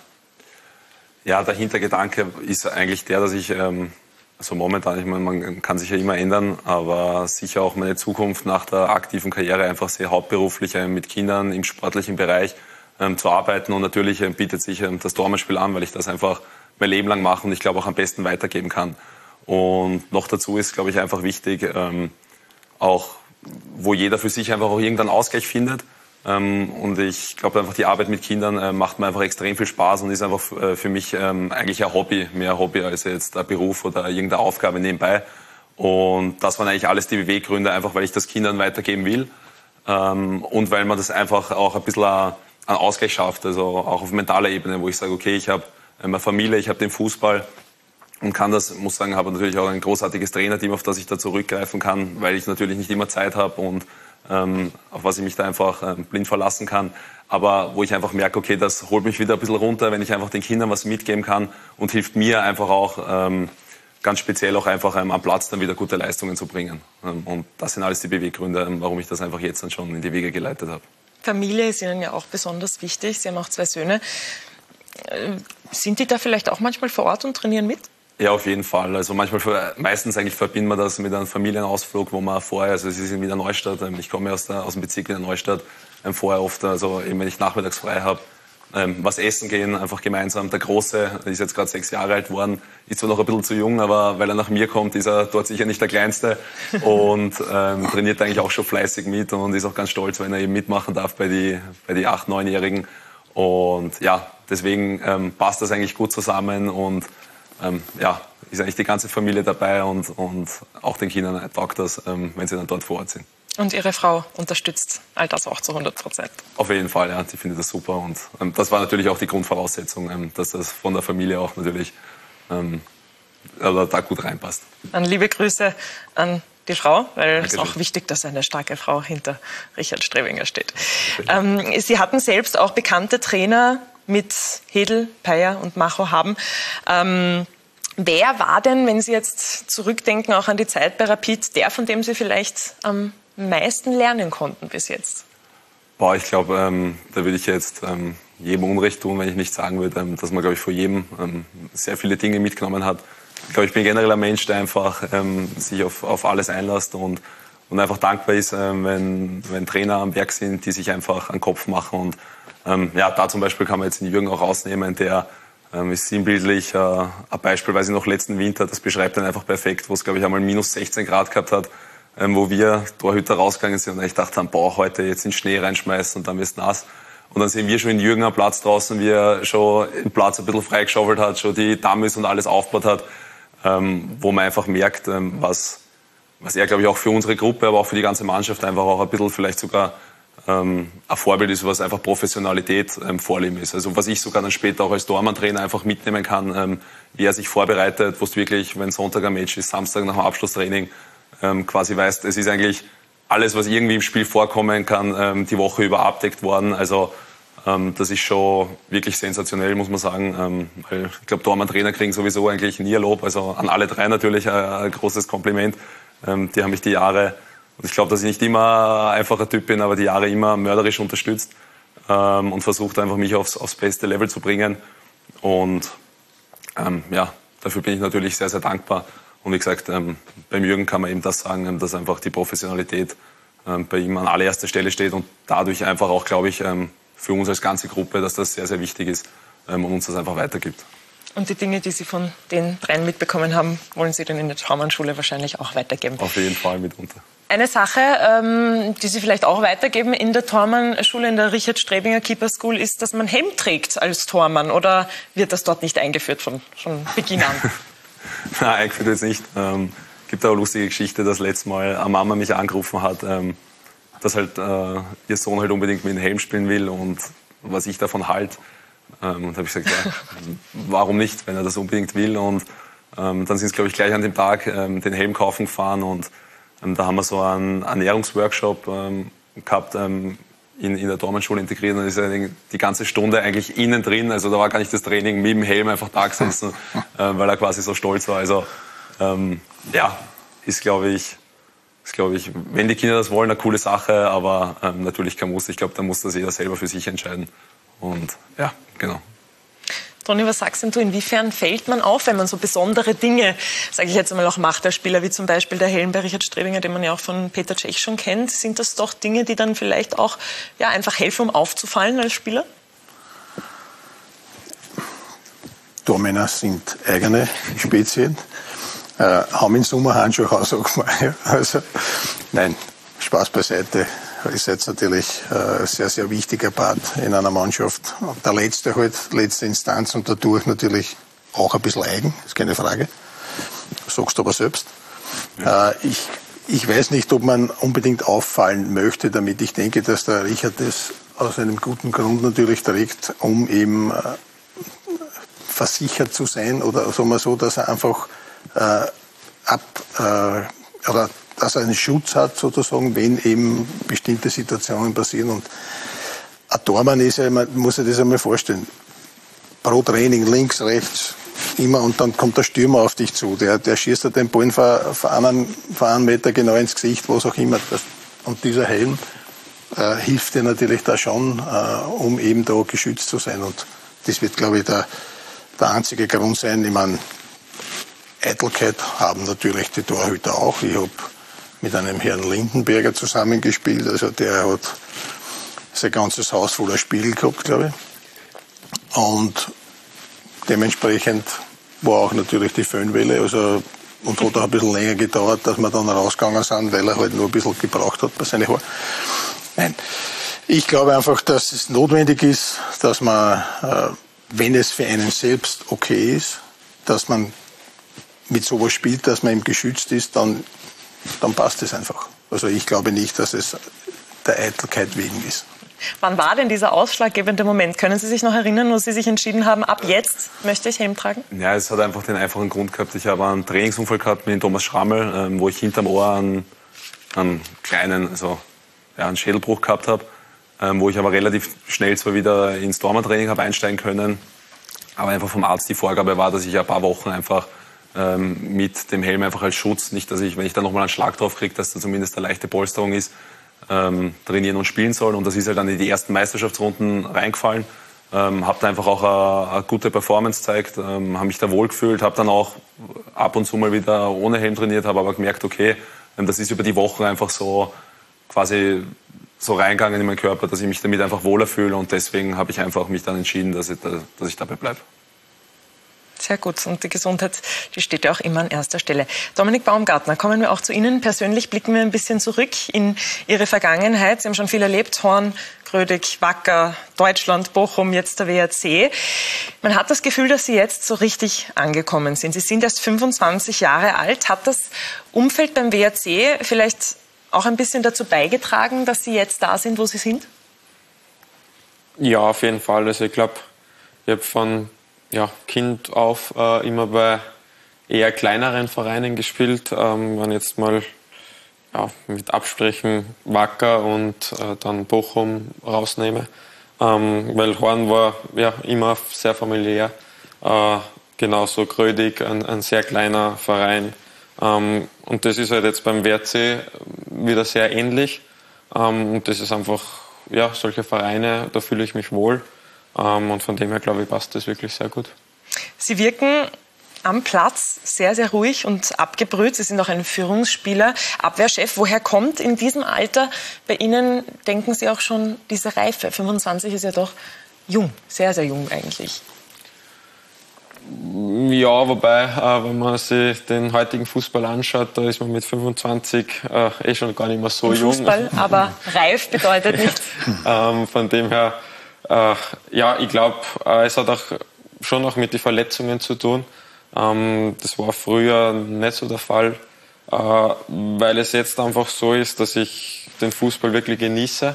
Ja, der Hintergedanke ist eigentlich der, dass ich, also momentan, ich meine, man kann sich ja immer ändern, aber sicher auch meine Zukunft nach der aktiven Karriere einfach sehr hauptberuflich mit Kindern im sportlichen Bereich zu arbeiten. Und natürlich bietet sich das Tormannspiel an, weil ich das einfach mein Leben lang mache und ich glaube auch am besten weitergeben kann. Und noch dazu ist, glaube ich, einfach wichtig, auch wo jeder für sich einfach auch irgendeinen Ausgleich findet. Und ich glaube einfach, die Arbeit mit Kindern macht mir einfach extrem viel Spaß und ist einfach für mich eigentlich ein Hobby, mehr Hobby als jetzt ein Beruf oder irgendeine Aufgabe nebenbei. Und das waren eigentlich alles die Beweggründe, einfach weil ich das Kindern weitergeben will und weil man das einfach auch ein bisschen einen Ausgleich schafft, also auch auf mentaler Ebene, wo ich sage, okay, ich habe eine Familie, ich habe den Fußball und kann das, muss sagen, habe natürlich auch ein großartiges Trainerteam, auf das ich da zurückgreifen kann, weil ich natürlich nicht immer Zeit habe und auf was ich mich da einfach blind verlassen kann. Aber wo ich einfach merke, okay, das holt mich wieder ein bisschen runter, wenn ich einfach den Kindern was mitgeben kann und hilft mir einfach auch ganz speziell auch einfach am Platz dann wieder gute Leistungen zu bringen. Und das sind alles die Beweggründe, warum ich das einfach jetzt dann schon in die Wege geleitet habe. Familie ist Ihnen ja auch besonders wichtig. Sie haben auch 2 Söhne. Sind die da vielleicht auch manchmal vor Ort und trainieren mit? Ja, auf jeden Fall. Also meistens eigentlich verbindet man das mit einem Familienausflug, wo man vorher, also es ist in Wiener Neustadt, ich komme aus dem Bezirk Wiener Neustadt, vorher oft, also eben wenn ich nachmittags frei habe, was essen gehen, einfach gemeinsam. Der Große ist jetzt gerade 6 Jahre alt geworden, ist zwar noch ein bisschen zu jung, aber weil er nach mir kommt, ist er dort sicher nicht der Kleinste und trainiert eigentlich auch schon fleißig mit und ist auch ganz stolz, wenn er eben mitmachen darf bei die 8-, 9-Jährigen. Und ja, deswegen passt das eigentlich gut zusammen und ja, ist eigentlich die ganze Familie dabei und auch den Kindern taugt das, wenn sie dann dort vor Ort sind. Und Ihre Frau unterstützt all das auch zu 100%? Auf jeden Fall, ja, die findet das super und das war natürlich auch die Grundvoraussetzung, dass das von der Familie auch natürlich da gut reinpasst. Dann liebe Grüße an die Frau, weil es ist auch wichtig, dass eine starke Frau hinter Richard Strebinger steht. Sie hatten selbst auch bekannte Trainer mit Hedl, Peier und Macho haben. Wer war denn, wenn Sie jetzt zurückdenken, auch an die Zeit bei Rapid, der, von dem Sie vielleicht am meisten lernen konnten bis jetzt? Boah, ich glaube, da würde ich jetzt jedem Unrecht tun, wenn ich nicht sagen würde, dass man, glaube ich, vor jedem sehr viele Dinge mitgenommen hat. Ich glaube, ich bin generell ein Mensch, der einfach sich auf alles einlässt und einfach dankbar ist, wenn Trainer am Werk sind, die sich einfach an den Kopf machen. Und ja, da zum Beispiel kann man jetzt den Jürgen auch rausnehmen, der ist sinnbildlich ein Beispiel, weiß ich noch, letzten Winter, das beschreibt dann einfach perfekt, wo es, glaube ich, einmal minus 16 Grad gehabt hat, wo wir Torhüter rausgegangen sind und ich dachte, boah, heute jetzt in Schnee reinschmeißen und dann wirst du nass. Und dann sehen wir schon in Jürgen am Platz draußen, wie er schon den Platz ein bisschen freigeschaufelt hat, schon die Dummies und alles aufgebaut hat, wo man einfach merkt, was er, glaube ich, auch für unsere Gruppe, aber auch für die ganze Mannschaft einfach auch ein bisschen vielleicht sogar ein Vorbild ist, was einfach Professionalität vorleben ist. Also was ich sogar dann später auch als Tormann-Trainer einfach mitnehmen kann, wie er sich vorbereitet, wo du wirklich, wenn Sonntag ein Match ist, Samstag nach dem Abschlusstraining, quasi weißt, es ist eigentlich alles, was irgendwie im Spiel vorkommen kann, die Woche über abdeckt worden. Also das ist schon wirklich sensationell, muss man sagen. Weil ich glaube, Tormann-Trainer kriegen sowieso eigentlich nie ein Lob. Also an alle drei natürlich ein großes Kompliment. Die haben mich die Jahre, und ich glaube, dass ich nicht immer ein einfacher Typ bin, aber die Jahre immer mörderisch unterstützt und versucht einfach mich aufs beste Level zu bringen. Und ja, dafür bin ich natürlich sehr, sehr dankbar. Und wie gesagt, beim Jürgen kann man eben das sagen, dass einfach die Professionalität bei ihm an allererster Stelle steht und dadurch einfach auch, glaube ich, für uns als ganze Gruppe, dass das sehr, sehr wichtig ist und uns das einfach weitergibt. Und die Dinge, die Sie von den dreien mitbekommen haben, wollen Sie dann in der Tormann-Schule wahrscheinlich auch weitergeben? Auf jeden Fall mitunter. Eine Sache, die Sie vielleicht auch weitergeben in der Tormann-Schule, in der Richard Strebinger Keeper School, ist, dass man Helm trägt als Tormann. Oder wird das dort nicht eingeführt von Beginn an? Nein, eingeführt jetzt nicht. Gibt auch eine lustige Geschichte, dass letztes Mal eine Mama mich angerufen hat, dass halt ihr Sohn halt unbedingt mit dem Helm spielen will und was ich davon halte. Und habe ich gesagt, ja, warum nicht, wenn er das unbedingt will. Und dann sind sie, glaube ich, gleich an dem Tag den Helm kaufen gefahren und da haben wir so einen Ernährungsworkshop gehabt, in der Tormann-Schule integriert. Und ist ja die ganze Stunde eigentlich innen drin. Also da war gar nicht das Training mit dem Helm einfach da gesessen, weil er quasi so stolz war. Also ja, ist glaube ich, wenn die Kinder das wollen, eine coole Sache. Aber natürlich kein Muss. Ich glaube, da muss das jeder selber für sich entscheiden. Und ja, genau. Toni, was sagst denn du, inwiefern fällt man auf, wenn man so besondere Dinge, sage ich jetzt einmal, auch macht als Spieler, wie zum Beispiel der Helm bei Richard Strebinger, den man ja auch von Peter Cech schon kennt, sind das doch Dinge, die dann vielleicht auch ja, einfach helfen, um aufzufallen als Spieler? Tormänner sind eigene Spezien, haben in Sommerhandschuhe auch, sag mal. Ja. Also, nein, Spaß beiseite. Ist jetzt natürlich ein sehr, sehr wichtiger Part in einer Mannschaft. Der letzte halt, letzte Instanz und dadurch natürlich auch ein bisschen eigen, ist keine Frage. Sagst du aber selbst. Ja. Ich weiß nicht, ob man unbedingt auffallen möchte damit. Ich denke, dass der Richard das aus einem guten Grund natürlich trägt, um eben versichert zu sein oder sagen wir so, dass er einfach oder dass er einen Schutz hat, sozusagen, wenn eben bestimmte Situationen passieren. Und ein Tormann ist ja, man muss sich das einmal vorstellen, pro Training, links, rechts, immer, und dann kommt der Stürmer auf dich zu. Der schießt dir den Ball von einem Meter genau ins Gesicht, was auch immer. Und dieser Helm hilft dir natürlich da schon, um eben da geschützt zu sein. Und das wird, glaube ich, der einzige Grund sein. Ich meine, Eitelkeit haben natürlich die Torhüter auch. Ich habe mit einem Herrn Lindenberger zusammengespielt. Also der hat sein ganzes Haus voller Spiegel gehabt, glaube ich. Und dementsprechend war auch natürlich die Föhnwelle. Also, und hat auch ein bisschen länger gedauert, dass wir dann rausgegangen sind, weil er halt nur ein bisschen gebraucht hat bei seinen Haaren. Nein, ich glaube einfach, dass es notwendig ist, dass man, wenn es für einen selbst okay ist, dass man mit sowas spielt, dass man eben geschützt ist, dann passt es einfach. Also ich glaube nicht, dass es der Eitelkeit wegen ist. Wann war denn dieser ausschlaggebende Moment? Können Sie sich noch erinnern, wo Sie sich entschieden haben, ab jetzt möchte ich Helm tragen? Ja, es hat einfach den einfachen Grund gehabt. Ich habe einen Trainingsunfall gehabt mit Thomas Schrammel, wo ich hinterm Ohr einen kleinen, also ja, einen Schädelbruch gehabt habe, wo ich aber relativ schnell zwar wieder ins Tormann-Training habe einsteigen können, aber einfach vom Arzt die Vorgabe war, dass ich ein paar Wochen einfach mit dem Helm einfach als Schutz, nicht, dass ich, wenn ich da nochmal einen Schlag drauf kriege, dass da zumindest eine leichte Polsterung ist, trainieren und spielen soll. Und das ist halt dann in die ersten Meisterschaftsrunden reingefallen. Habe da einfach auch eine gute Performance gezeigt, habe mich da wohlgefühlt, habe dann auch ab und zu mal wieder ohne Helm trainiert, habe aber gemerkt, okay, das ist über die Wochen einfach so quasi so reingegangen in meinen Körper, dass ich mich damit einfach wohler fühle, und deswegen habe ich einfach mich dann entschieden, dass ich dabei bleibe. Sehr gut. Und die Gesundheit, die steht ja auch immer an erster Stelle. Dominik Baumgartner, kommen wir auch zu Ihnen. Persönlich blicken wir ein bisschen zurück in Ihre Vergangenheit. Sie haben schon viel erlebt. Horn, Grödig, Wacker, Deutschland, Bochum, jetzt der WRC. Man hat das Gefühl, dass Sie jetzt so richtig angekommen sind. Sie sind erst 25 Jahre alt. Hat das Umfeld beim WRC vielleicht auch ein bisschen dazu beigetragen, dass Sie jetzt da sind, wo Sie sind? Ja, auf jeden Fall. Also ich glaube, ich habe von Kind auf immer bei eher kleineren Vereinen gespielt. Wenn jetzt mal mit Abstrichen Wacker und dann Bochum rausnehme. Weil Horn war immer sehr familiär. Genauso Grödig, ein sehr kleiner Verein. Und das ist halt jetzt beim WRC wieder sehr ähnlich. Und das ist einfach, solche Vereine, da fühle ich mich wohl. Und von dem her, glaube ich, passt das wirklich sehr gut. Sie wirken am Platz sehr, sehr ruhig und abgebrüht. Sie sind auch ein Führungsspieler, Abwehrchef. Woher kommt in diesem Alter bei Ihnen, denken Sie, auch schon diese Reife? 25 ist ja doch jung, sehr, sehr jung eigentlich. Ja, wobei, wenn man sich den heutigen Fußball anschaut, da ist man mit 25 schon gar nicht mehr so jung. Fußball, aber reif bedeutet nichts. Von dem her, ich glaube, es hat auch schon auch mit den Verletzungen zu tun. Das war früher nicht so der Fall, weil es jetzt einfach so ist, dass ich den Fußball wirklich genieße,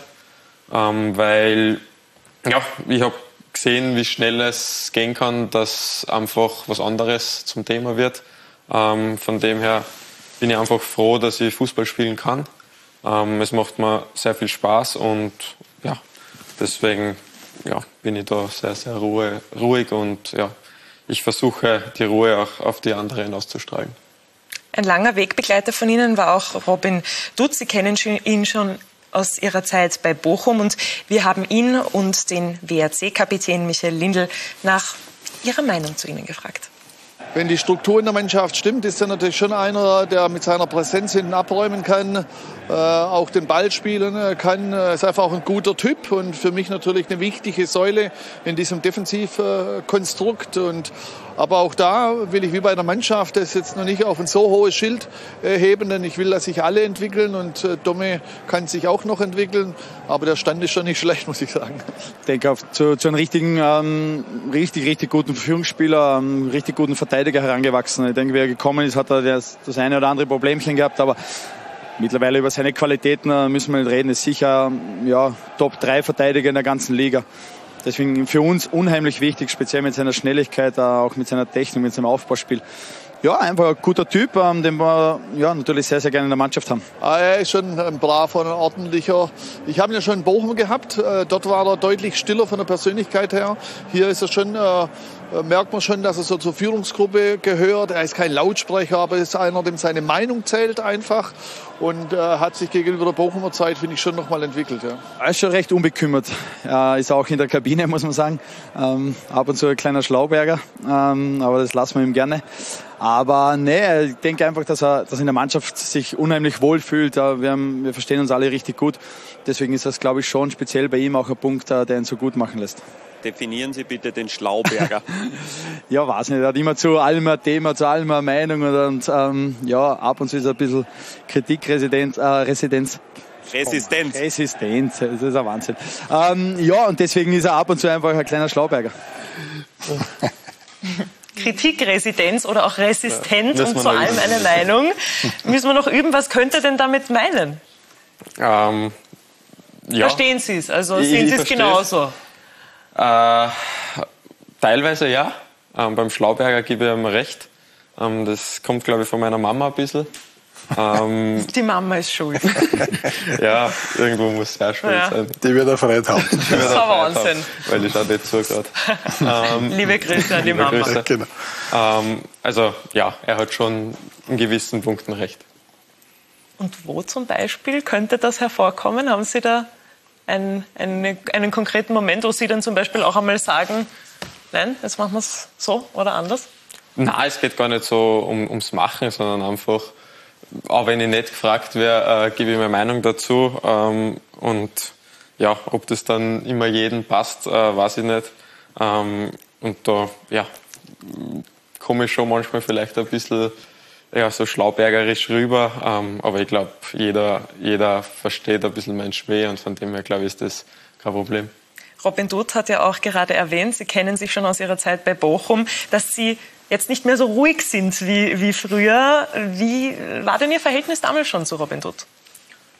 weil ich habe gesehen, wie schnell es gehen kann, dass einfach was anderes zum Thema wird. Von dem her bin ich einfach froh, dass ich Fußball spielen kann. Es macht mir sehr viel Spaß und deswegen bin ich da sehr, sehr ruhig und ich versuche, die Ruhe auch auf die anderen auszustrahlen. Ein langer Wegbegleiter von Ihnen war auch Robin Dutt. Sie kennen ihn schon aus Ihrer Zeit bei Bochum und wir haben ihn und den WRC-Kapitän Michael Lindl nach Ihrer Meinung zu Ihnen gefragt. Wenn die Struktur in der Mannschaft stimmt, ist er natürlich schon einer, der mit seiner Präsenz hinten abräumen kann, auch den Ball spielen kann. Er ist einfach auch ein guter Typ und für mich natürlich eine wichtige Säule in diesem Defensivkonstrukt. Aber auch da will ich wie bei der Mannschaft das jetzt noch nicht auf ein so hohes Schild heben, denn ich will, dass sich alle entwickeln und Domme kann sich auch noch entwickeln. Aber der Stand ist schon nicht schlecht, muss ich sagen. Ich denke, zu einem richtig guten Führungsspieler, richtig guten Verteidiger herangewachsen. Ich denke, wie er gekommen ist, hat er das eine oder andere Problemchen gehabt, aber mittlerweile über seine Qualitäten müssen wir nicht reden. Er ist sicher Top-3-Verteidiger in der ganzen Liga. Deswegen für uns unheimlich wichtig, speziell mit seiner Schnelligkeit, auch mit seiner Technik, mit seinem Aufbauspiel. Ja, einfach ein guter Typ, den wir natürlich sehr, sehr gerne in der Mannschaft haben. Er ist schon ein braver, ein ordentlicher. Ich habe ihn ja schon in Bochum gehabt. Dort war er deutlich stiller von der Persönlichkeit her. Hier ist er schon, merkt man schon, dass er so zur Führungsgruppe gehört. Er ist kein Lautsprecher, aber ist einer, dem seine Meinung zählt einfach. Und hat sich gegenüber der Bochumer Zeit, finde ich, schon noch mal entwickelt. Ja. Er ist schon recht unbekümmert. Er ist auch in der Kabine, muss man sagen. Ab und zu ein kleiner Schlauberger, aber das lassen wir ihm gerne. Aber ich denke einfach, dass er in der Mannschaft sich unheimlich wohl fühlt. Wir verstehen uns alle richtig gut. Deswegen ist das, glaube ich, schon speziell bei ihm auch ein Punkt, der ihn so gut machen lässt. Definieren Sie bitte den Schlauberger. Ja, weiß nicht. Er hat immer zu allem ein Thema, zu allem eine Meinung. Und ab und zu ist er ein bisschen Resistenz. Resistenz, das ist ein Wahnsinn. Und deswegen ist er ab und zu einfach ein kleiner Schlauberger. Kritikresidenz oder auch resistent und zu allem eine Meinung. Müssen wir noch üben, was könnte er denn damit meinen? Verstehen Sie es? Also sehen Sie es genauso? Teilweise ja. Beim Schlauberger gebe ich ihm recht. Das kommt, glaube ich, von meiner Mama ein bisschen. Die Mama ist schuld. Ja, irgendwo muss er schuld sein. Die wird er Freude haben. Das ist ein Wahnsinn. Weil ich schaue nicht zu gerade. Liebe Grüße an die Mama. Grüße. Genau. Er hat schon in gewissen Punkten recht. Und wo zum Beispiel könnte das hervorkommen? Haben Sie da einen konkreten Moment, wo Sie dann zum Beispiel auch einmal sagen, nein, jetzt machen wir es so oder anders? Nein, es geht gar nicht so ums Machen, sondern einfach, auch wenn ich nicht gefragt wäre, gebe ich meine Meinung dazu. Ob das dann immer jedem passt, weiß ich nicht. Und da komme ich schon manchmal vielleicht ein bisschen so schlaubergerisch rüber. Aber ich glaube, jeder versteht ein bisschen meinen Schmäh und von dem her, glaube ich, ist das kein Problem. Robin Dutt hat ja auch gerade erwähnt, Sie kennen sich schon aus Ihrer Zeit bei Bochum, dass Sie jetzt nicht mehr so ruhig sind wie früher. Wie war denn Ihr Verhältnis damals schon zu Robin Dutt?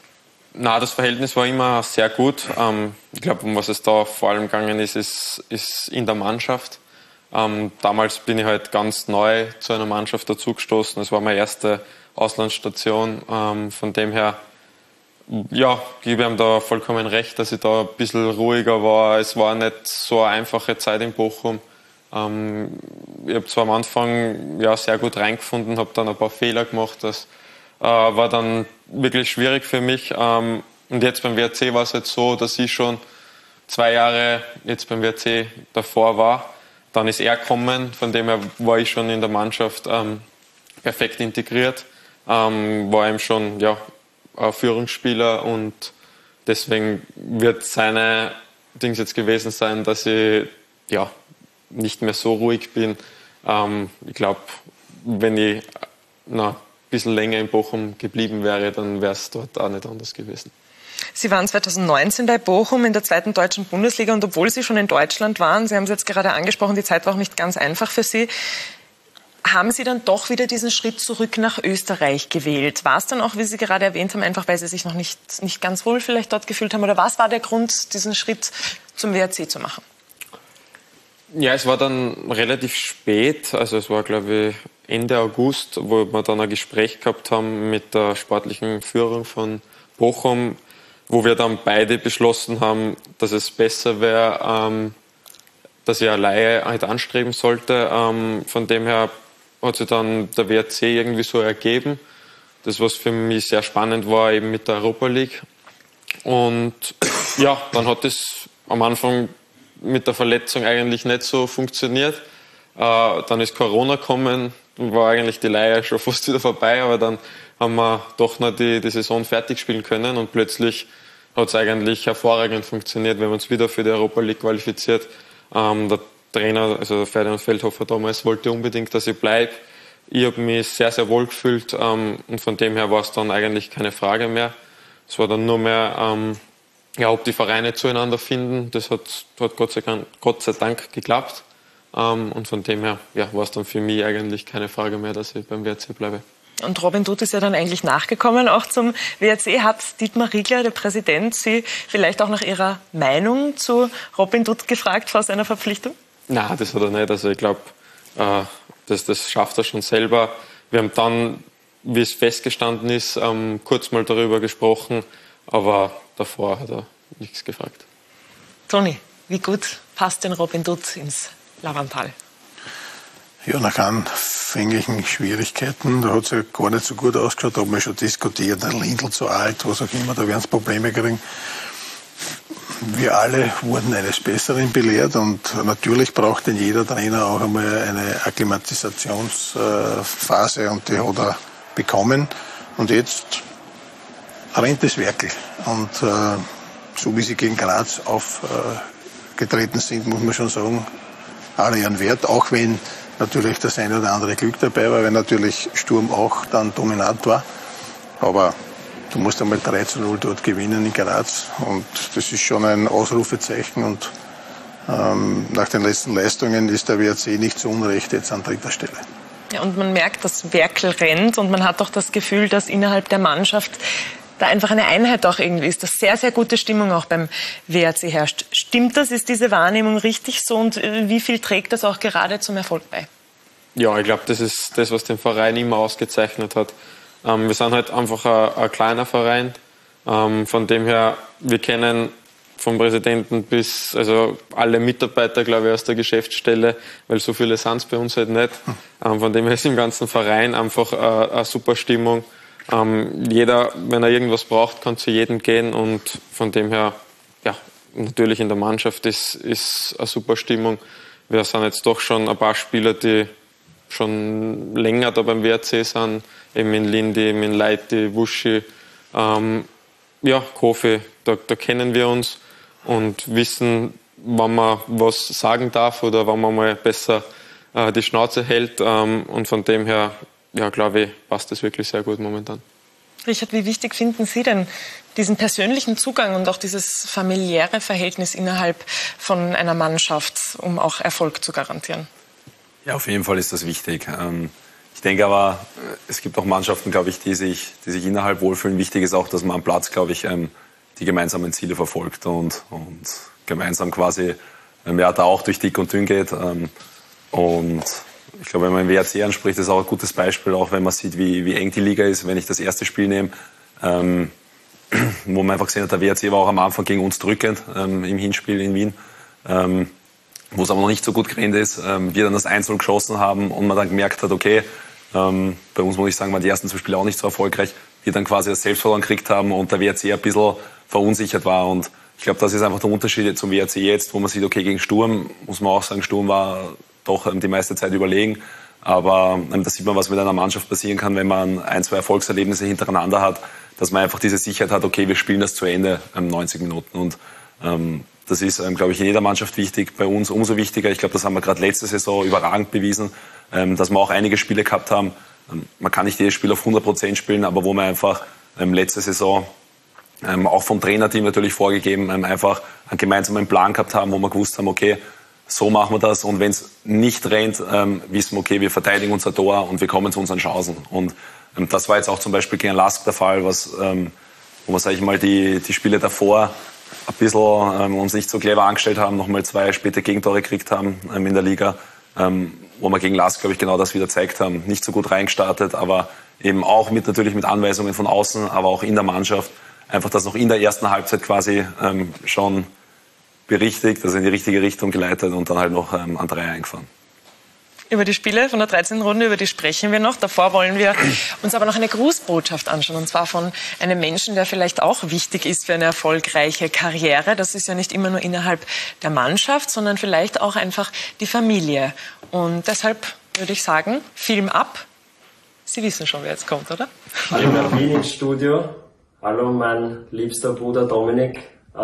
Na, das Verhältnis war immer sehr gut. Ich glaube, um was es da vor allem gegangen ist, ist in der Mannschaft. Damals bin ich halt ganz neu zu einer Mannschaft dazugestoßen. Das war meine erste Auslandsstation. Von dem her, ja, gebe ich ihm da vollkommen recht, dass ich da ein bisschen ruhiger war. Es war nicht so eine einfache Zeit in Bochum. Ich habe zwar am Anfang sehr gut reingefunden, habe dann ein paar Fehler gemacht. Das war dann wirklich schwierig für mich. Und jetzt beim WRC war es jetzt so, dass ich schon 2 Jahre jetzt beim WRC davor war. Dann ist er gekommen, von dem her war ich schon in der Mannschaft perfekt integriert. War ihm schon ein Führungsspieler und deswegen wird seine Dings jetzt gewesen sein, dass ich nicht mehr so ruhig bin. Ich glaube, wenn ich ein bisschen länger in Bochum geblieben wäre, dann wäre es dort auch nicht anders gewesen. Sie waren 2019 bei Bochum in der 2. deutschen Bundesliga und obwohl Sie schon in Deutschland waren, Sie haben es jetzt gerade angesprochen, die Zeit war auch nicht ganz einfach für Sie, haben Sie dann doch wieder diesen Schritt zurück nach Österreich gewählt? War es dann auch, wie Sie gerade erwähnt haben, einfach weil Sie sich noch nicht ganz wohl vielleicht dort gefühlt haben? Oder was war der Grund, diesen Schritt zum WRC zu machen? Ja, es war dann relativ spät, also es war glaube ich Ende August, wo wir dann ein Gespräch gehabt haben mit der sportlichen Führung von Bochum, wo wir dann beide beschlossen haben, dass es besser wäre, dass ich eine Leihe halt anstreben sollte. Von dem her hat sich dann der WRC irgendwie so ergeben. Das, was für mich sehr spannend war, eben mit der Europa League. Und ja, dann hat es am Anfang mit der Verletzung eigentlich nicht so funktioniert. Dann ist Corona gekommen, war eigentlich die Leihe schon fast wieder vorbei, aber dann haben wir doch noch die Saison fertig spielen können und plötzlich hat es eigentlich hervorragend funktioniert. Wir haben uns wieder für die Europa League qualifiziert. Der Trainer, also Ferdinand Feldhofer damals, wollte unbedingt, dass ich bleibe. Ich habe mich sehr, sehr wohl gefühlt und von dem her war es dann eigentlich keine Frage mehr. Es war dann nur mehr, ob die Vereine zueinander finden. Das hat Gott sei Dank geklappt. Und von dem her war es dann für mich eigentlich keine Frage mehr, dass ich beim WRC bleibe. Und Robin Dutt ist ja dann eigentlich nachgekommen, auch zum WRC. Hat Dietmar Riegler, der Präsident, Sie vielleicht auch nach Ihrer Meinung zu Robin Dutt gefragt vor seiner Verpflichtung? Nein, das hat er nicht. Also ich glaube, das schafft er schon selber. Wir haben dann, wie es festgestanden ist, kurz mal darüber gesprochen, aber davor hat er nichts gefragt. Toni, wie gut passt denn Robin Dutt ins Lavanttal? Ja, nach anfänglichen Schwierigkeiten, da hat es ja gar nicht so gut ausgeschaut, da haben wir schon diskutiert, ein Lindl zu alt, was auch immer, da werden es Probleme kriegen. Wir alle wurden eines Besseren belehrt und natürlich braucht denn jeder Trainer auch einmal eine Akklimatisationsphase und die hat er bekommen und jetzt rennt es wirklich. Und so wie sie gegen Graz aufgetreten sind, muss man schon sagen, alle ihren Wert, auch wenn natürlich das eine oder andere Glück dabei war, weil natürlich Sturm auch dann dominant war. Aber du musst einmal 3:0 dort gewinnen in Graz und das ist schon ein Ausrufezeichen und nach den letzten Leistungen ist der WRC nicht zu Unrecht jetzt an 3. Stelle. Ja, und man merkt, dass Werkel rennt und man hat auch das Gefühl, dass innerhalb der Mannschaft da einfach eine Einheit auch irgendwie ist, dass sehr, sehr gute Stimmung auch beim WRC herrscht. Stimmt das? Ist diese Wahrnehmung richtig so und wie viel trägt das auch gerade zum Erfolg bei? Ja, ich glaube, das ist das, was den Verein immer ausgezeichnet hat. Wir sind halt einfach ein kleiner Verein. Von dem her, wir kennen vom Präsidenten bis alle Mitarbeiter, glaube ich, aus der Geschäftsstelle, weil so viele sind es bei uns halt nicht. Von dem her ist im ganzen Verein einfach eine super Stimmung. Jeder, wenn er irgendwas braucht, kann zu jedem gehen und von dem her, natürlich in der Mannschaft ist eine super Stimmung. Wir sind jetzt doch schon ein paar Spieler, die schon länger da beim WRC sind, eben in Lindy, eben in Leiti, Wuschi, Kofi, da kennen wir uns und wissen, wann man was sagen darf oder wann man mal besser die Schnauze hält und von dem her, glaube ich, passt das wirklich sehr gut momentan. Richard, wie wichtig finden Sie denn diesen persönlichen Zugang und auch dieses familiäre Verhältnis innerhalb von einer Mannschaft, um auch Erfolg zu garantieren? Ja, auf jeden Fall ist das wichtig. Ich denke aber, es gibt auch Mannschaften, glaube ich, die sich innerhalb wohlfühlen. Wichtig ist auch, dass man am Platz, glaube ich, die gemeinsamen Ziele verfolgt und gemeinsam quasi da auch durch dick und dünn geht. Und ich glaube, wenn man den WRC anspricht, ist auch ein gutes Beispiel, auch wenn man sieht, wie eng die Liga ist. Wenn ich das erste Spiel nehme, wo man einfach gesehen hat, der WRC war auch am Anfang gegen uns drückend im Hinspiel in Wien, wo es aber noch nicht so gut gerannt ist. Wir dann das 1-0 geschossen haben und man dann gemerkt hat, okay, bei uns muss ich sagen, waren die ersten 2 Spiele auch nicht so erfolgreich. Wir dann quasi das Selbstvertrauen gekriegt haben und der WRC ein bisschen verunsichert war. Und ich glaube, das ist einfach der Unterschied zum WRC jetzt, wo man sieht, okay, gegen Sturm muss man auch sagen, Sturm war doch die meiste Zeit überlegen. Aber da sieht man, was mit einer Mannschaft passieren kann, wenn man 1, 2 Erfolgserlebnisse hintereinander hat, dass man einfach diese Sicherheit hat, okay, wir spielen das zu Ende 90 Minuten. Und das ist, glaube ich, in jeder Mannschaft wichtig, bei uns umso wichtiger. Ich glaube, das haben wir gerade letzte Saison überragend bewiesen, dass wir auch einige Spiele gehabt haben. Man kann nicht jedes Spiel auf 100% spielen, aber wo man einfach letzte Saison auch vom Trainerteam natürlich vorgegeben, einfach einen gemeinsamen Plan gehabt haben, wo wir gewusst haben, okay, so machen wir das. Und wenn es nicht rennt, wissen wir, okay, wir verteidigen unser Tor und wir kommen zu unseren Chancen. Und das war jetzt auch zum Beispiel gegen Lask der Fall, wo wir, sage ich mal, die Spiele davor ein bisschen uns nicht so clever angestellt haben, nochmal 2 späte Gegentore gekriegt haben in der Liga, wo wir gegen Lask, glaube ich, genau das wieder gezeigt haben. Nicht so gut reingestartet, aber eben auch natürlich mit Anweisungen von außen, aber auch in der Mannschaft. Einfach das noch in der ersten Halbzeit quasi schon berichtigt, also in die richtige Richtung geleitet und dann halt noch an 3 eingefahren. Über die Spiele von der 13. Runde, über die sprechen wir noch. Davor wollen wir uns aber noch eine Grußbotschaft anschauen. Und zwar von einem Menschen, der vielleicht auch wichtig ist für eine erfolgreiche Karriere. Das ist ja nicht immer nur innerhalb der Mannschaft, sondern vielleicht auch einfach die Familie. Und deshalb würde ich sagen, Film ab. Sie wissen schon, wer jetzt kommt, oder? Hallo nach Wien ins Studio. Hallo mein liebster Bruder Dominik.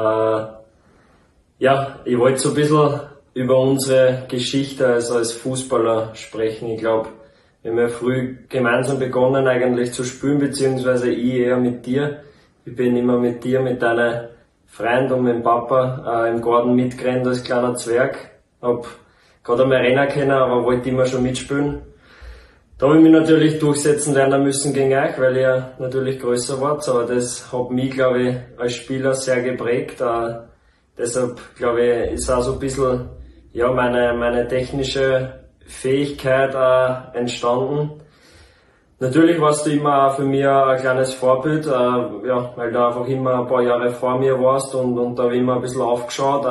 Ich wollte so ein bisschen über unsere Geschichte als Fußballer sprechen. Ich glaube, wir haben ja früh gemeinsam begonnen eigentlich zu spielen, beziehungsweise ich eher mit dir. Ich bin immer mit dir, mit deinen Freunden und mit dem Papa im Garten mitgerannt als kleiner Zwerg. Hab gerade einmal Renner kennen, aber wollte immer schon mitspielen. Da habe ich mich natürlich durchsetzen lernen müssen gegen euch, weil ihr natürlich größer wart, aber das hat mich, glaube ich, als Spieler sehr geprägt. Deshalb, glaube ich, ist auch so ein bisschen meine technische Fähigkeit entstanden. Natürlich warst du immer auch für mich ein kleines Vorbild, weil du einfach immer ein paar Jahre vor mir warst und da habe ich immer ein bisschen aufgeschaut.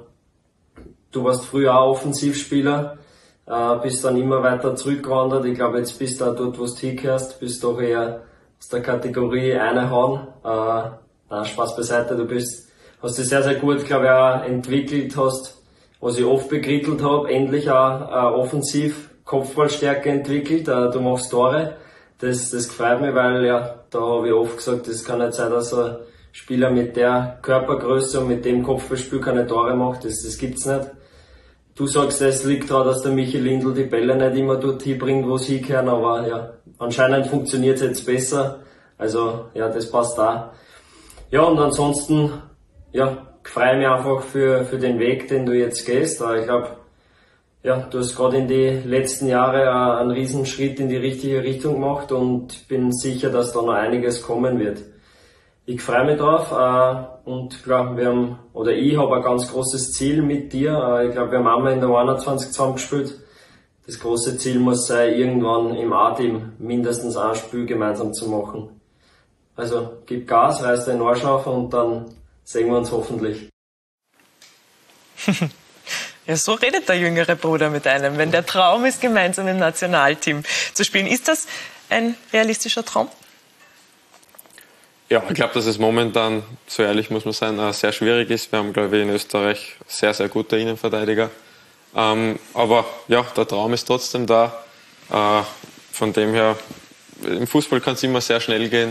Du warst früher auch Offensivspieler, bist dann immer weiter zurückgewandert. Ich glaube, jetzt bist du auch dort, wo du hingehörst, bist doch eher aus der Kategorie reinhauen. Spaß beiseite, hast dich sehr, sehr gut, glaube ich, auch entwickelt, was ich oft bekrittelt habe, endlich auch offensiv Kopfballstärke entwickelt. Du machst Tore. Das gefreut mich, weil da habe ich oft gesagt, das kann nicht sein, dass ein Spieler mit der Körpergröße und mit dem Kopfballspiel keine Tore macht. Das gibt's nicht. Du sagst, es liegt daran, dass der Michi Lindl die Bälle nicht immer dort hinbringt, wo sie hingehören, aber anscheinend funktioniert es jetzt besser. Also, das passt auch. Ja, und ansonsten, freue mich einfach für den Weg, den du jetzt gehst. Ich glaube, du hast gerade in die letzten Jahre einen riesen Schritt in die richtige Richtung gemacht und bin sicher, dass da noch einiges kommen wird. Ich freue mich drauf und glaube, ich habe ein ganz großes Ziel mit dir. Ich glaube, wir haben einmal in der 21 zusammengespielt. Das große Ziel muss sein, irgendwann im A-Team mindestens ein Spiel gemeinsam zu machen. Also gib Gas, reiß den Arsch auf und dann sehen wir uns hoffentlich. Ja, so redet der jüngere Bruder mit einem, wenn der Traum ist, gemeinsam im Nationalteam zu spielen. Ist das ein realistischer Traum? Ja, ich glaube, dass es momentan, so ehrlich muss man sein, sehr schwierig ist. Wir haben, glaube ich, in Österreich sehr, sehr gute Innenverteidiger. Aber ja, der Traum ist trotzdem da. Von dem her, im Fußball kann es immer sehr schnell gehen.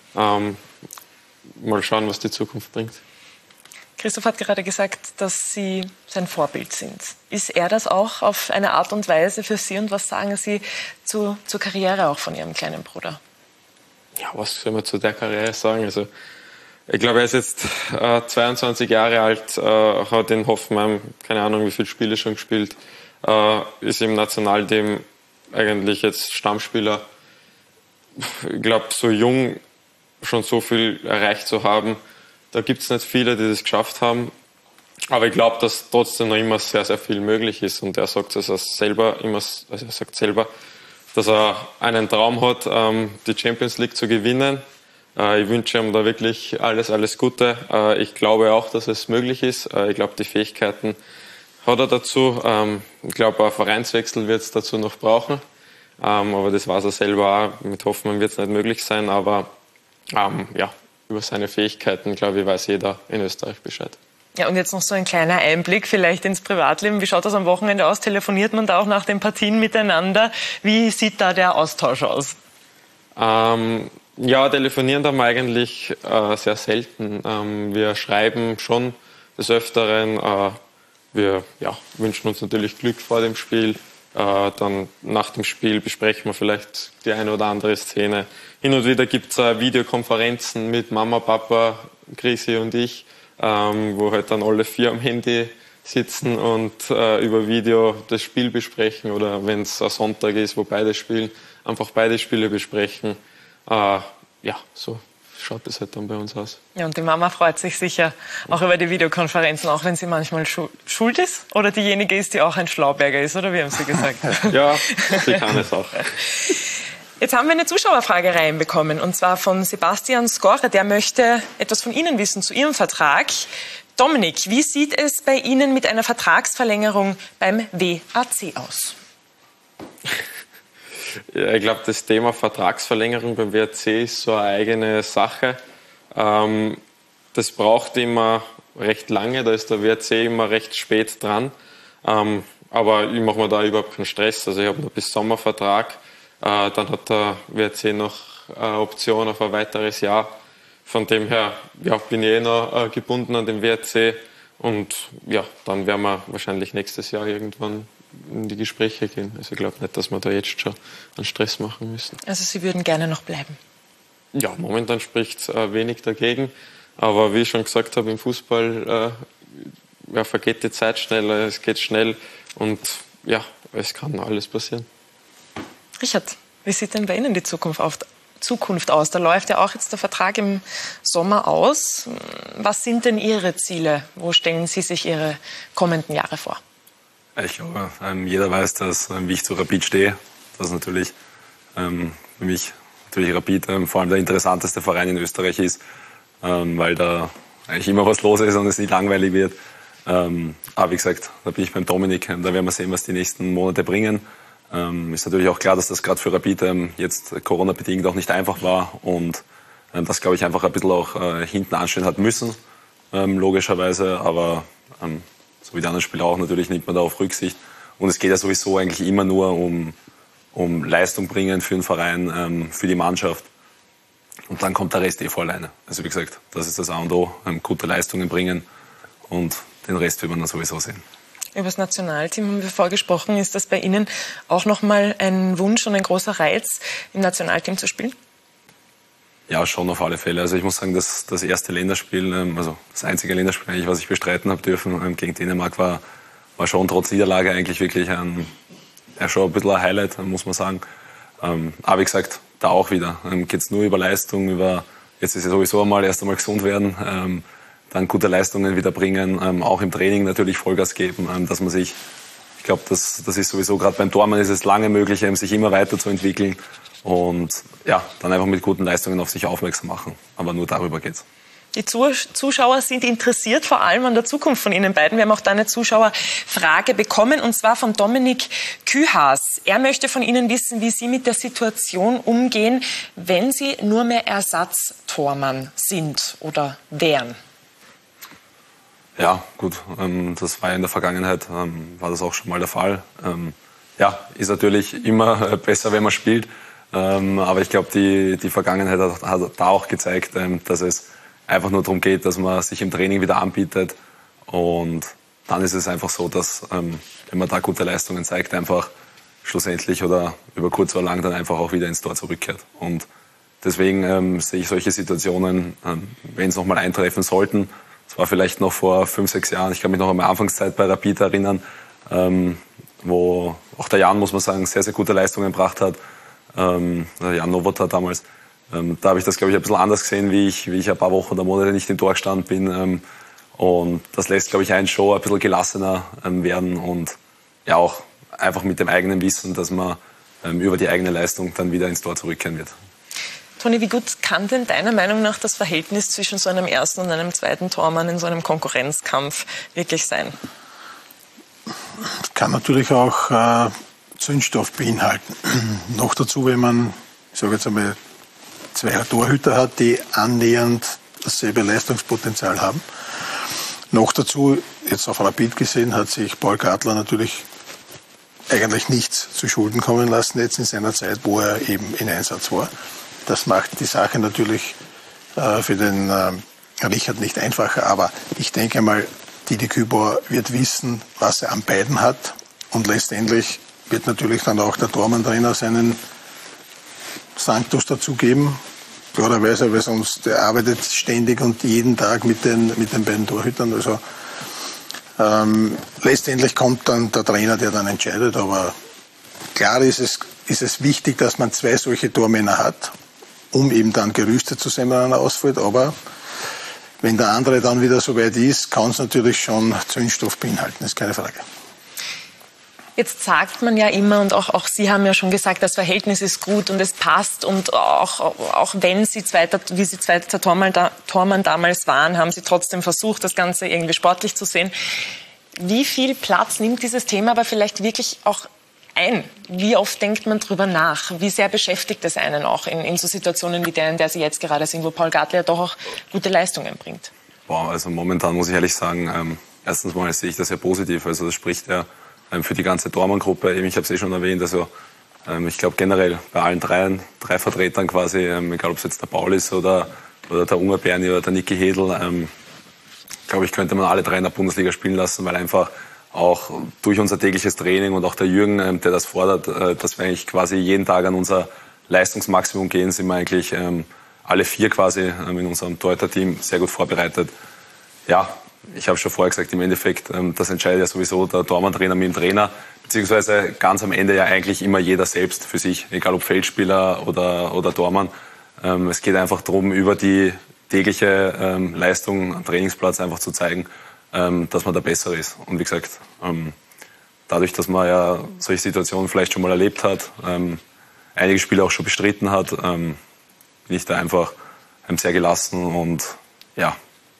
Mal schauen, was die Zukunft bringt. Christoph hat gerade gesagt, dass Sie sein Vorbild sind. Ist er das auch auf eine Art und Weise für Sie und was sagen Sie zur Karriere auch von Ihrem kleinen Bruder? Ja, was soll man zu der Karriere sagen? Also, ich glaube, er ist jetzt 22 Jahre alt, hat in Hoffenheim, keine Ahnung, wie viele Spiele schon gespielt, ist im Nationalteam eigentlich jetzt Stammspieler. Ich glaube, so jung schon so viel erreicht zu haben, da gibt es nicht viele, die das geschafft haben. Aber ich glaube, dass trotzdem noch immer sehr, sehr viel möglich ist. Und er sagt es selber, dass er einen Traum hat, die Champions League zu gewinnen. Ich wünsche ihm da wirklich alles Gute. Ich glaube auch, dass es möglich ist. Ich glaube, die Fähigkeiten hat er dazu. Ich glaube, ein Vereinswechsel wird es dazu noch brauchen. Aber das weiß er selber auch. Mit Hoffmann wird es nicht möglich sein. Aber ja, über seine Fähigkeiten, glaube ich, weiß jeder in Österreich Bescheid. Ja, und jetzt noch so ein kleiner Einblick vielleicht ins Privatleben. Wie schaut das am Wochenende aus? Telefoniert man da auch nach den Partien miteinander? Wie sieht da der Austausch aus? Ja, telefonieren haben wir eigentlich sehr selten. Wir schreiben schon des Öfteren. Wir wünschen uns natürlich Glück vor dem Spiel. Dann nach dem Spiel besprechen wir vielleicht die eine oder andere Szene. Hin und wieder gibt es Videokonferenzen mit Mama, Papa, Chrissy und ich, wo halt dann alle 4 am Handy sitzen und über Video das Spiel besprechen, oder wenn es ein Sonntag ist, wo beide spielen, einfach beide Spiele besprechen. Ja, so schaut es halt dann bei uns aus. Ja, und die Mama freut sich sicher auch über die Videokonferenzen, auch wenn sie manchmal schuld ist oder diejenige ist, die auch ein Schlauberger ist, oder wie haben Sie gesagt? Ja, sie kann es auch. Jetzt haben wir eine Zuschauerfrage reinbekommen, und zwar von Sebastian Skorre. Der möchte etwas von Ihnen wissen zu Ihrem Vertrag. Dominik, wie sieht es bei Ihnen mit einer Vertragsverlängerung beim WAC aus? Ja, ich glaube, das Thema Vertragsverlängerung beim WAC ist so eine eigene Sache. Das braucht immer recht lange, da ist der WAC immer recht spät dran. Aber ich mache mir da überhaupt keinen Stress. Also ich habe noch bis Sommervertrag. Dann hat der WAC noch eine Option auf ein weiteres Jahr. Von dem her bin ich noch gebunden an den WAC. Und ja, dann werden wir wahrscheinlich nächstes Jahr irgendwann in die Gespräche gehen. Also ich glaube nicht, dass wir da jetzt schon einen Stress machen müssen. Also Sie würden gerne noch bleiben? Ja, momentan spricht wenig dagegen. Aber wie ich schon gesagt habe, im Fußball vergeht die Zeit schneller, es geht schnell und ja, es kann alles passieren. Richard, wie sieht denn bei Ihnen die Zukunft aus? Da läuft ja auch jetzt der Vertrag im Sommer aus. Was sind denn Ihre Ziele? Wo stellen Sie sich Ihre kommenden Jahre vor? Ich glaube, jeder weiß, dass wie ich zu Rapid stehe. Dass natürlich für mich natürlich Rapid vor allem der interessanteste Verein in Österreich ist, weil da eigentlich immer was los ist und es nicht langweilig wird. Aber wie gesagt, da bin ich beim Dominik. Da werden wir sehen, was die nächsten Monate bringen. Ist natürlich auch klar, dass das gerade für Rapid jetzt Corona-bedingt auch nicht einfach war und das, glaube ich, einfach ein bisschen auch hinten anstehen hat müssen, logischerweise. Aber so wie die anderen Spieler auch, natürlich nimmt man darauf Rücksicht. Und es geht ja sowieso eigentlich immer nur um Leistung bringen für den Verein, für die Mannschaft. Und dann kommt der Rest von alleine. Also wie gesagt, das ist das A und O, gute Leistungen bringen und den Rest wird man dann sowieso sehen. Über das Nationalteam haben wir vorgesprochen. Ist das bei Ihnen auch nochmal ein Wunsch und ein großer Reiz, im Nationalteam zu spielen? Ja, schon auf alle Fälle. Also ich muss sagen, das erste Länderspiel, also das einzige Länderspiel eigentlich, was ich bestreiten habe dürfen gegen Dänemark, war schon trotz Niederlage eigentlich wirklich schon ein bisschen ein Highlight, muss man sagen. Aber wie gesagt, da auch wieder. Geht es nur über Leistung, jetzt ist ja sowieso erst einmal gesund werden, dann gute Leistungen wieder bringen, auch im Training natürlich Vollgas geben, dass man sich, ich glaube, das ist sowieso, gerade beim Tormann ist es lange möglich, sich immer weiterzuentwickeln und ja, dann einfach mit guten Leistungen auf sich aufmerksam machen. Aber nur darüber geht's. Die Zuschauer sind interessiert, vor allem an der Zukunft von Ihnen beiden. Wir haben auch da eine Zuschauerfrage bekommen, und zwar von Dominik Kühas. Er möchte von Ihnen wissen, wie Sie mit der Situation umgehen, wenn Sie nur mehr Ersatztormann sind oder wären. Ja, gut, das war in der Vergangenheit, war das auch schon mal der Fall. Ja, ist natürlich immer besser, wenn man spielt, aber ich glaube, die Vergangenheit hat da auch gezeigt, dass es einfach nur darum geht, dass man sich im Training wieder anbietet, und dann ist es einfach so, dass wenn man da gute Leistungen zeigt, einfach schlussendlich oder über kurz oder lang dann einfach auch wieder ins Tor zurückkehrt. Und deswegen sehe ich solche Situationen, wenn es nochmal eintreffen sollten. Das war vielleicht noch vor 5, 6 Jahren. Ich kann mich noch an meine Anfangszeit bei Rapid erinnern. wo auch der Jan, muss man sagen, sehr, sehr gute Leistungen gebracht hat. Jan Nowotny damals. Da habe ich das, glaube ich, ein bisschen anders gesehen, wie ich ein paar Wochen oder Monate nicht im Tor gestanden bin. Und das lässt, glaube ich, einen schon ein bisschen gelassener werden und ja auch einfach mit dem eigenen Wissen, dass man über die eigene Leistung dann wieder ins Tor zurückkehren wird. Toni, wie gut kann denn deiner Meinung nach das Verhältnis zwischen so einem ersten und einem zweiten Tormann in so einem Konkurrenzkampf wirklich sein? Das kann natürlich auch Zündstoff beinhalten. Noch dazu, wenn man, ich sage jetzt einmal, zwei Torhüter hat, die annähernd dasselbe Leistungspotenzial haben. Noch dazu, jetzt auf Rapid gesehen, hat sich Paul Gartler natürlich eigentlich nichts zu Schulden kommen lassen, jetzt in seiner Zeit, wo er eben in Einsatz war. Das macht die Sache natürlich für den Richard nicht einfacher, aber ich denke mal, Didi Kübauer wird wissen, was er an beiden hat und letztendlich wird natürlich dann auch der Tormann-Trainer seinen Sanctus dazugeben. Klarerweise, weil sonst der arbeitet ständig und jeden Tag mit den beiden Torhütern. Also letztendlich kommt dann der Trainer, der dann entscheidet. Aber klar ist es wichtig, dass man zwei solche Tormänner hat, um eben dann gerüstet zu sein, wenn einer ausfällt. Aber wenn der andere dann wieder so weit ist, kann es natürlich schon Zündstoff beinhalten, das ist keine Frage. Jetzt sagt man ja immer, und auch Sie haben ja schon gesagt, das Verhältnis ist gut und es passt. Und auch wenn Sie wie Sie zweiter Tormann damals waren, haben Sie trotzdem versucht, das Ganze irgendwie sportlich zu sehen. Wie viel Platz nimmt dieses Thema aber vielleicht wirklich auch ein? Wie oft denkt man drüber nach? Wie sehr beschäftigt es einen auch in so Situationen wie der, in der Sie jetzt gerade sind, wo Paul Gartler ja doch auch gute Leistungen bringt? Also momentan muss ich ehrlich sagen, erstens mal sehe ich das sehr positiv. Also das spricht ja für die ganze Tormann-Gruppe. Ich habe es schon erwähnt, also ich glaube generell bei allen drei Vertretern quasi, egal ob es jetzt der Paul ist oder der Ungar Berni oder der Niki Hedl, glaube ich, könnte man alle drei in der Bundesliga spielen lassen, weil einfach auch durch unser tägliches Training und auch der Jürgen, der das fordert, dass wir eigentlich quasi jeden Tag an unser Leistungsmaximum gehen, sind wir eigentlich alle vier quasi in unserem Torhüter-Team sehr gut vorbereitet. Ja, ich habe schon vorher gesagt, im Endeffekt, das entscheidet ja sowieso der Tormann-Trainer mit dem Trainer, beziehungsweise ganz am Ende ja eigentlich immer jeder selbst für sich, egal ob Feldspieler oder Tormann. Es geht einfach darum, über die tägliche Leistung am Trainingsplatz einfach zu zeigen, dass man da besser ist. Und wie gesagt, dadurch, dass man ja solche Situationen vielleicht schon mal erlebt hat, einige Spiele auch schon bestritten hat, bin ich da einfach sehr gelassen und ja,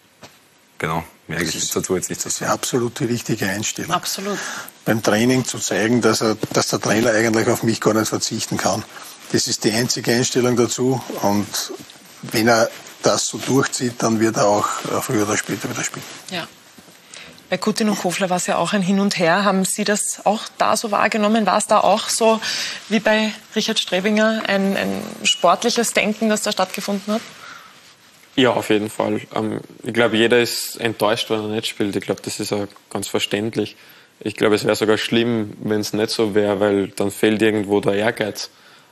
genau. Mehr gibt es dazu jetzt nicht zu sagen. Das ist absolut die richtige Einstellung. Absolut. Beim Training zu zeigen, dass der Trainer eigentlich auf mich gar nicht verzichten kann. Das ist die einzige Einstellung dazu. Und wenn er das so durchzieht, dann wird er auch früher oder später wieder spielen. Ja. Bei Kutin und Kofler war es ja auch ein Hin und Her. Haben Sie das auch da so wahrgenommen? War es da auch so wie bei Richard Strebinger ein sportliches Denken, das da stattgefunden hat? Ja, auf jeden Fall. Ich glaube, jeder ist enttäuscht, wenn er nicht spielt. Ich glaube, das ist auch ganz verständlich. Ich glaube, es wäre sogar schlimm, wenn es nicht so wäre, weil dann fehlt irgendwo der Ehrgeiz.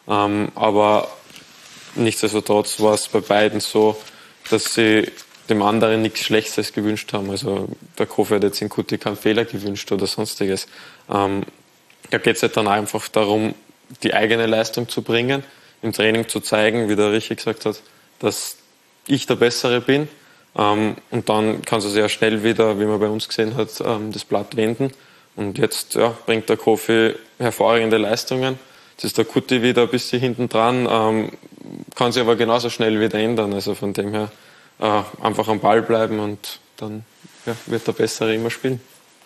Aber nichtsdestotrotz war es bei beiden so, dass sie dem anderen nichts Schlechtes gewünscht haben. Also der Kofi hat jetzt in Kuti keinen Fehler gewünscht oder sonstiges. Da geht es halt dann einfach darum, die eigene Leistung zu bringen, im Training zu zeigen, wie der Richie gesagt hat, dass ich der Bessere bin. Und dann kann sie sehr schnell wieder, wie man bei uns gesehen hat, das Blatt wenden. Und jetzt bringt der Kofi hervorragende Leistungen. Jetzt ist der Kuti wieder ein bisschen hinten dran, kann sich aber genauso schnell wieder ändern. Also von dem her einfach am Ball bleiben und dann wird der Bessere immer spielen.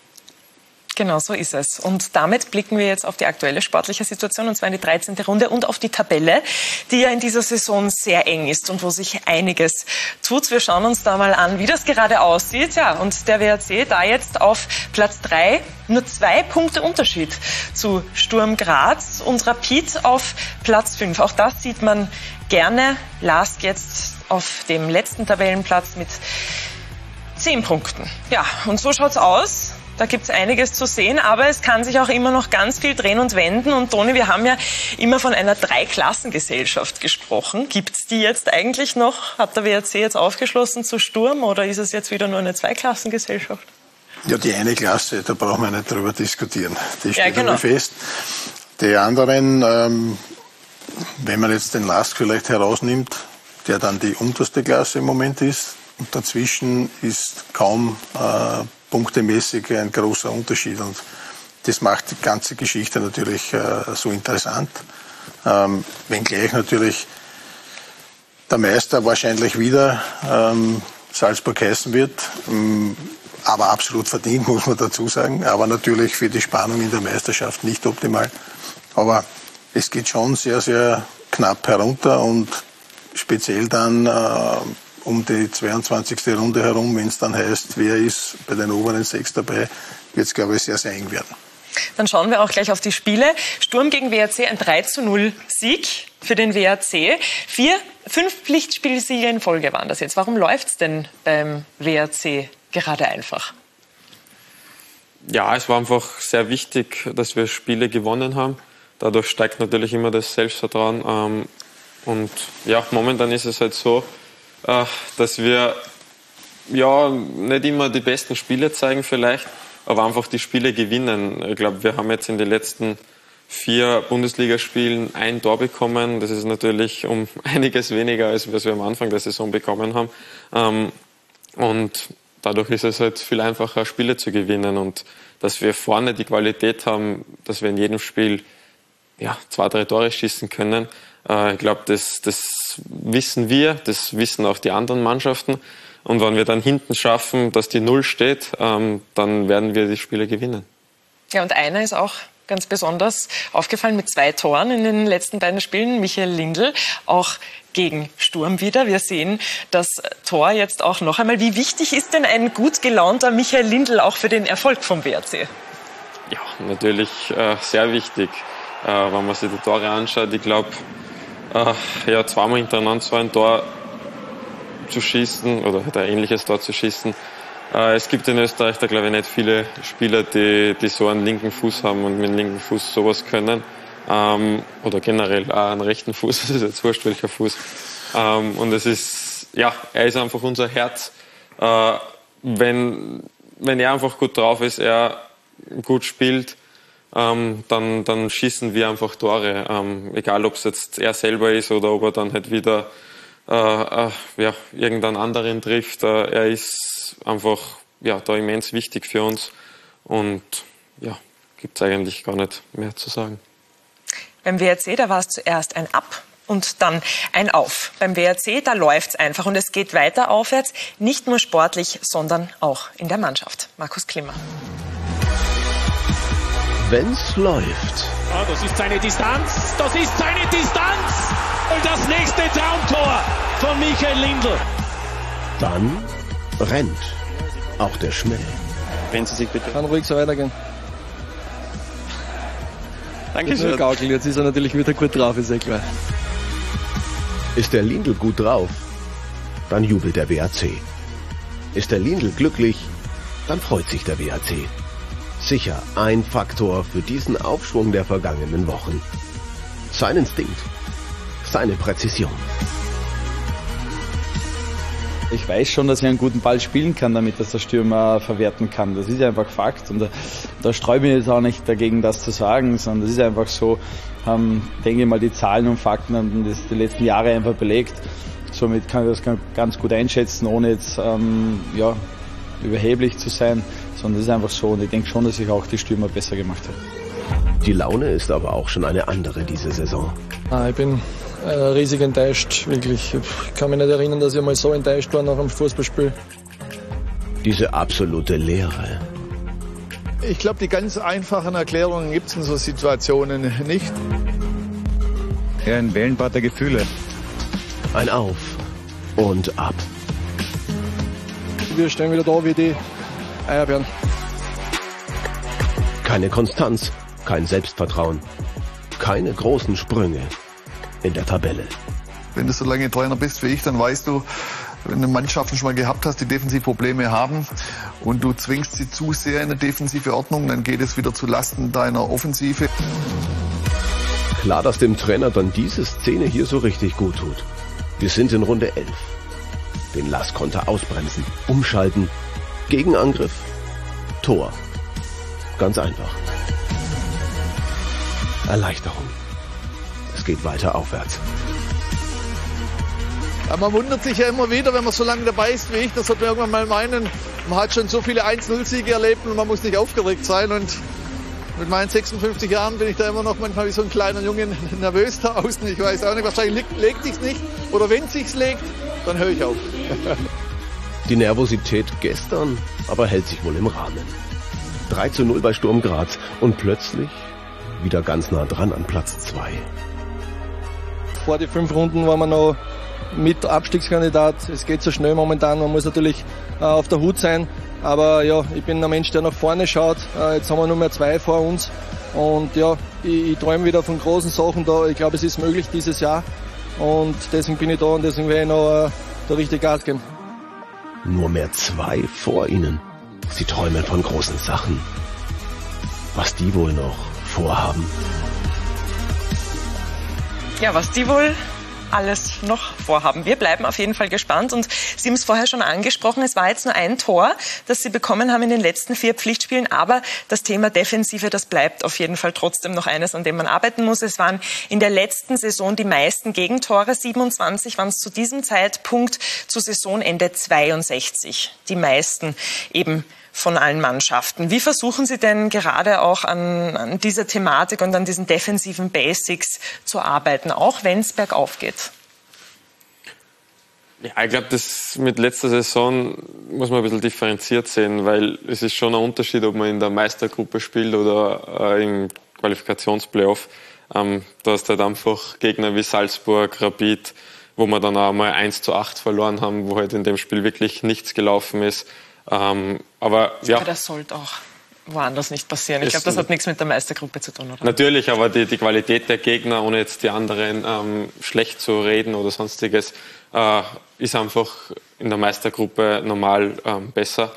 Genau, so ist es. Und damit blicken wir jetzt auf die aktuelle sportliche Situation, und zwar in die 13. Runde und auf die Tabelle, die ja in dieser Saison sehr eng ist und wo sich einiges tut. Wir schauen uns da mal an, wie das gerade aussieht. Ja, und der WRC da jetzt auf Platz 3, nur 2 Punkte Unterschied zu Sturm Graz, und Rapid auf Platz 5. Auch das sieht man gerne. Lask jetzt auf dem letzten Tabellenplatz mit 10 Punkten. Ja, und so schaut's aus. Da gibt es einiges zu sehen, aber es kann sich auch immer noch ganz viel drehen und wenden. Und Toni, wir haben ja immer von einer Dreiklassengesellschaft gesprochen. Gibt es die jetzt eigentlich noch? Hat der WRC jetzt aufgeschlossen zu Sturm oder ist es jetzt wieder nur eine Zweiklassengesellschaft? Ja, die eine Klasse, da brauchen wir nicht drüber diskutieren. Die steht irgendwie fest. Die anderen, wenn man jetzt den Lask vielleicht herausnimmt, der dann die unterste Klasse im Moment ist, und dazwischen ist kaum punktemäßig ein großer Unterschied. Und das macht die ganze Geschichte natürlich so interessant. Wenngleich natürlich der Meister wahrscheinlich wieder Salzburg heißen wird. Aber absolut verdient, muss man dazu sagen. Aber natürlich für die Spannung in der Meisterschaft nicht optimal. Aber es geht schon sehr, sehr knapp herunter und speziell dann um die 22. Runde herum, wenn es dann heißt, wer ist bei den oberen 6 dabei, wird es, glaube ich, sehr, sehr eng werden. Dann schauen wir auch gleich auf die Spiele. Sturm gegen WRC, ein 3:0 Sieg für den WRC. 5 Pflichtspielsiege in Folge waren das jetzt. Warum läuft es denn beim WRC gerade einfach? Ja, es war einfach sehr wichtig, dass wir Spiele gewonnen haben. Dadurch steigt natürlich immer das Selbstvertrauen. Und ja, momentan ist es halt so, dass wir ja nicht immer die besten Spiele zeigen vielleicht, aber einfach die Spiele gewinnen. Ich glaube, wir haben jetzt in den letzten 4 Bundesligaspielen ein Tor bekommen. Das ist natürlich um einiges weniger, als was wir am Anfang der Saison bekommen haben. Und dadurch ist es halt viel einfacher, Spiele zu gewinnen. Und dass wir vorne die Qualität haben, dass wir in jedem Spiel 2-3 Tore schießen können. Ich glaube, das wissen wir, das wissen auch die anderen Mannschaften. Und wenn wir dann hinten schaffen, dass die 0 steht, dann werden wir die Spiele gewinnen. Ja, und einer ist auch ganz besonders aufgefallen mit 2 Toren in den letzten beiden Spielen, Michael Lindl, auch gegen Sturm wieder. Wir sehen das Tor jetzt auch noch einmal. Wie wichtig ist denn ein gut gelaunter Michael Lindl auch für den Erfolg vom WRC? Ja, natürlich sehr wichtig. Wenn man sich die Tore anschaut, ich glaube, zweimal hintereinander so ein Tor zu schießen oder ein ähnliches Tor zu schießen. Es gibt in Österreich da, glaube ich, nicht viele Spieler, die so einen linken Fuß haben und mit dem linken Fuß sowas können. Oder generell auch einen rechten Fuß, das ist jetzt wurscht, welcher Fuß. Und es ist, er ist einfach unser Herz. Wenn er einfach gut drauf ist, er gut spielt, dann schießen wir einfach Tore. Egal, ob es jetzt er selber ist oder ob er dann halt wieder irgendeinen anderen trifft. Er ist einfach da immens wichtig für uns. Und gibt es eigentlich gar nicht mehr zu sagen. Beim WRC, da war es zuerst ein Ab und dann ein Auf. Beim WRC, da läuft es einfach und es geht weiter aufwärts, nicht nur sportlich, sondern auch in der Mannschaft. Markus Klimmer. Wenn's läuft. Ja, das ist seine Distanz, und das nächste Traumtor von Michael Lindl. Dann rennt auch der Schmäh. Wenn Sie sich bitte. Kann ruhig so weitergehen. Dankeschön. Jetzt ist er natürlich wieder gut drauf, ist ja klar. Ist der Lindl gut drauf, dann jubelt der WRC. Ist der Lindl glücklich, dann freut sich der WRC. Sicher ein Faktor für diesen Aufschwung der vergangenen Wochen. Sein Instinkt, seine Präzision. Ich weiß schon, dass ich einen guten Ball spielen kann, damit das der Stürmer verwerten kann. Das ist einfach Fakt und da sträube ich mich jetzt auch nicht dagegen, das zu sagen, sondern das ist einfach so, denke ich mal, die Zahlen und Fakten haben das die letzten Jahre einfach belegt. Somit kann ich das ganz gut einschätzen, ohne jetzt überheblich zu sein, sondern das ist einfach so und ich denke schon, dass ich auch die Stürmer besser gemacht habe. Die Laune ist aber auch schon eine andere diese Saison. Ich bin riesig enttäuscht, wirklich. Ich kann mich nicht erinnern, dass ich mal so enttäuscht war nach einem Fußballspiel. Diese absolute Leere. Ich glaube, die ganz einfachen Erklärungen gibt es in so Situationen nicht. Ja, ein Wellenbad der Gefühle. Ein Auf und Ab. Wir stehen wieder da wie die Eierbären. Keine Konstanz, kein Selbstvertrauen, keine großen Sprünge in der Tabelle. Wenn du so lange Trainer bist wie ich, dann weißt du, wenn du Mannschaften schon mal gehabt hast, die Defensivprobleme haben und du zwingst sie zu sehr in eine defensive Ordnung, dann geht es wieder zu Lasten deiner Offensive. Klar, dass dem Trainer dann diese Szene hier so richtig gut tut. Wir sind in Runde 11. Den Lask konnte ausbremsen, umschalten, Gegenangriff Tor. Ganz einfach. Erleichterung. Es geht weiter aufwärts. Ja, man wundert sich ja immer wieder, wenn man so lange dabei ist wie ich, das sollte man irgendwann mal meinen, man hat schon so viele 1-0-Siege erlebt und man muss nicht aufgeregt sein. Und mit meinen 56 Jahren bin ich da immer noch manchmal wie so ein kleiner Junge nervös da außen. Ich weiß auch nicht, wahrscheinlich legt sich's nicht. Oder wenn es sich legt, dann höre ich auf. Die Nervosität gestern aber hält sich wohl im Rahmen. 3:0 bei Sturm Graz und plötzlich wieder ganz nah dran an Platz 2. Vor die 5 Runden waren wir noch mit Abstiegskandidat. Es geht so schnell momentan, man muss natürlich auf der Hut sein. Aber ja, ich bin ein Mensch, der nach vorne schaut. Jetzt haben wir nur mehr 2 vor uns. Und ja, ich träume wieder von großen Sachen da. Ich glaube, es ist möglich dieses Jahr. Und deswegen bin ich da und deswegen werde ich noch da richtig Gas geben. Nur mehr 2 vor ihnen. Sie träumen von großen Sachen. Was die wohl noch vorhaben? Ja, was die wohl alles noch vorhaben. Wir bleiben auf jeden Fall gespannt und Sie haben es vorher schon angesprochen, es war jetzt nur ein Tor, das Sie bekommen haben in den letzten 4 Pflichtspielen, aber das Thema Defensive, das bleibt auf jeden Fall trotzdem noch eines, an dem man arbeiten muss. Es waren in der letzten Saison die meisten Gegentore, 27 waren es zu diesem Zeitpunkt, zu Saisonende 62, die meisten eben von allen Mannschaften. Wie versuchen Sie denn gerade auch an dieser Thematik und an diesen defensiven Basics zu arbeiten, auch wenn es bergauf geht? Ja, ich glaube, das mit letzter Saison muss man ein bisschen differenziert sehen, weil es ist schon ein Unterschied, ob man in der Meistergruppe spielt oder im Qualifikationsplayoff. Da hast du halt einfach Gegner wie Salzburg, Rapid, wo wir dann auch mal 1:8 verloren haben, wo halt in dem Spiel wirklich nichts gelaufen ist. Aber das sollte auch woanders nicht passieren. Ich glaube, das hat nichts mit der Meistergruppe zu tun, oder? Natürlich, aber die Qualität der Gegner, ohne jetzt die anderen schlecht zu reden oder sonstiges, ist einfach in der Meistergruppe normal besser.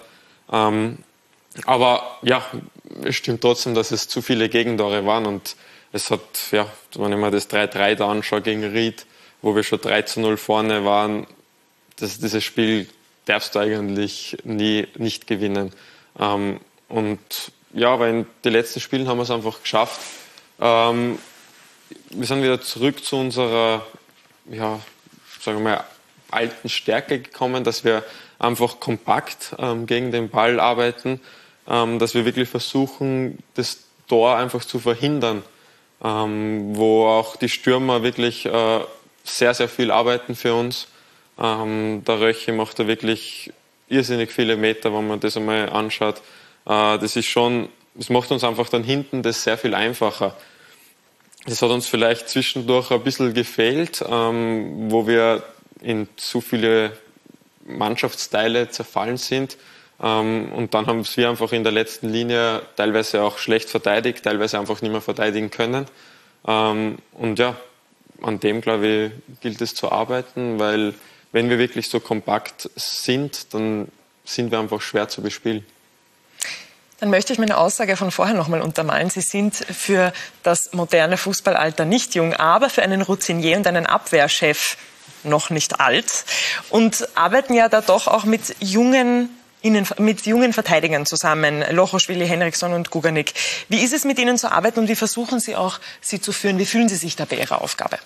Aber ja, es stimmt trotzdem, dass es zu viele Gegentore waren und es hat, ja, wenn ich mir das 3:3 da anschaue gegen Ried, wo wir schon 3:0 vorne waren, dieses Spiel darfst du eigentlich nicht gewinnen. Und ja, aber in den letzten Spielen haben wir es einfach geschafft. Wir sind wieder zurück zu unserer, ja, sagen wir mal, alten Stärke gekommen, dass wir einfach kompakt gegen den Ball arbeiten, dass wir wirklich versuchen, das Tor einfach zu verhindern, wo auch die Stürmer wirklich sehr, sehr viel arbeiten für uns. Der Röchi macht da wirklich irrsinnig viele Meter, wenn man das einmal anschaut. Das macht uns einfach dann hinten das sehr viel einfacher. Das hat uns vielleicht zwischendurch ein bisschen gefehlt, wo wir in zu viele Mannschaftsteile zerfallen sind. Und dann haben wir einfach in der letzten Linie teilweise auch schlecht verteidigt, teilweise einfach nicht mehr verteidigen können. Und ja, an dem, glaube ich, gilt es zu arbeiten, weil wenn wir wirklich so kompakt sind, dann sind wir einfach schwer zu bespielen. Dann möchte ich meine Aussage von vorher noch mal untermalen. Sie sind für das moderne Fußballalter nicht jung, aber für einen Routinier und einen Abwehrchef noch nicht alt und arbeiten ja da doch auch mit jungen Verteidigern zusammen, Lochoschwili, Henriksson und Guganik. Wie ist es mit Ihnen zu arbeiten und wie versuchen Sie auch, sie zu führen? Wie fühlen Sie sich da bei Ihrer Aufgabe?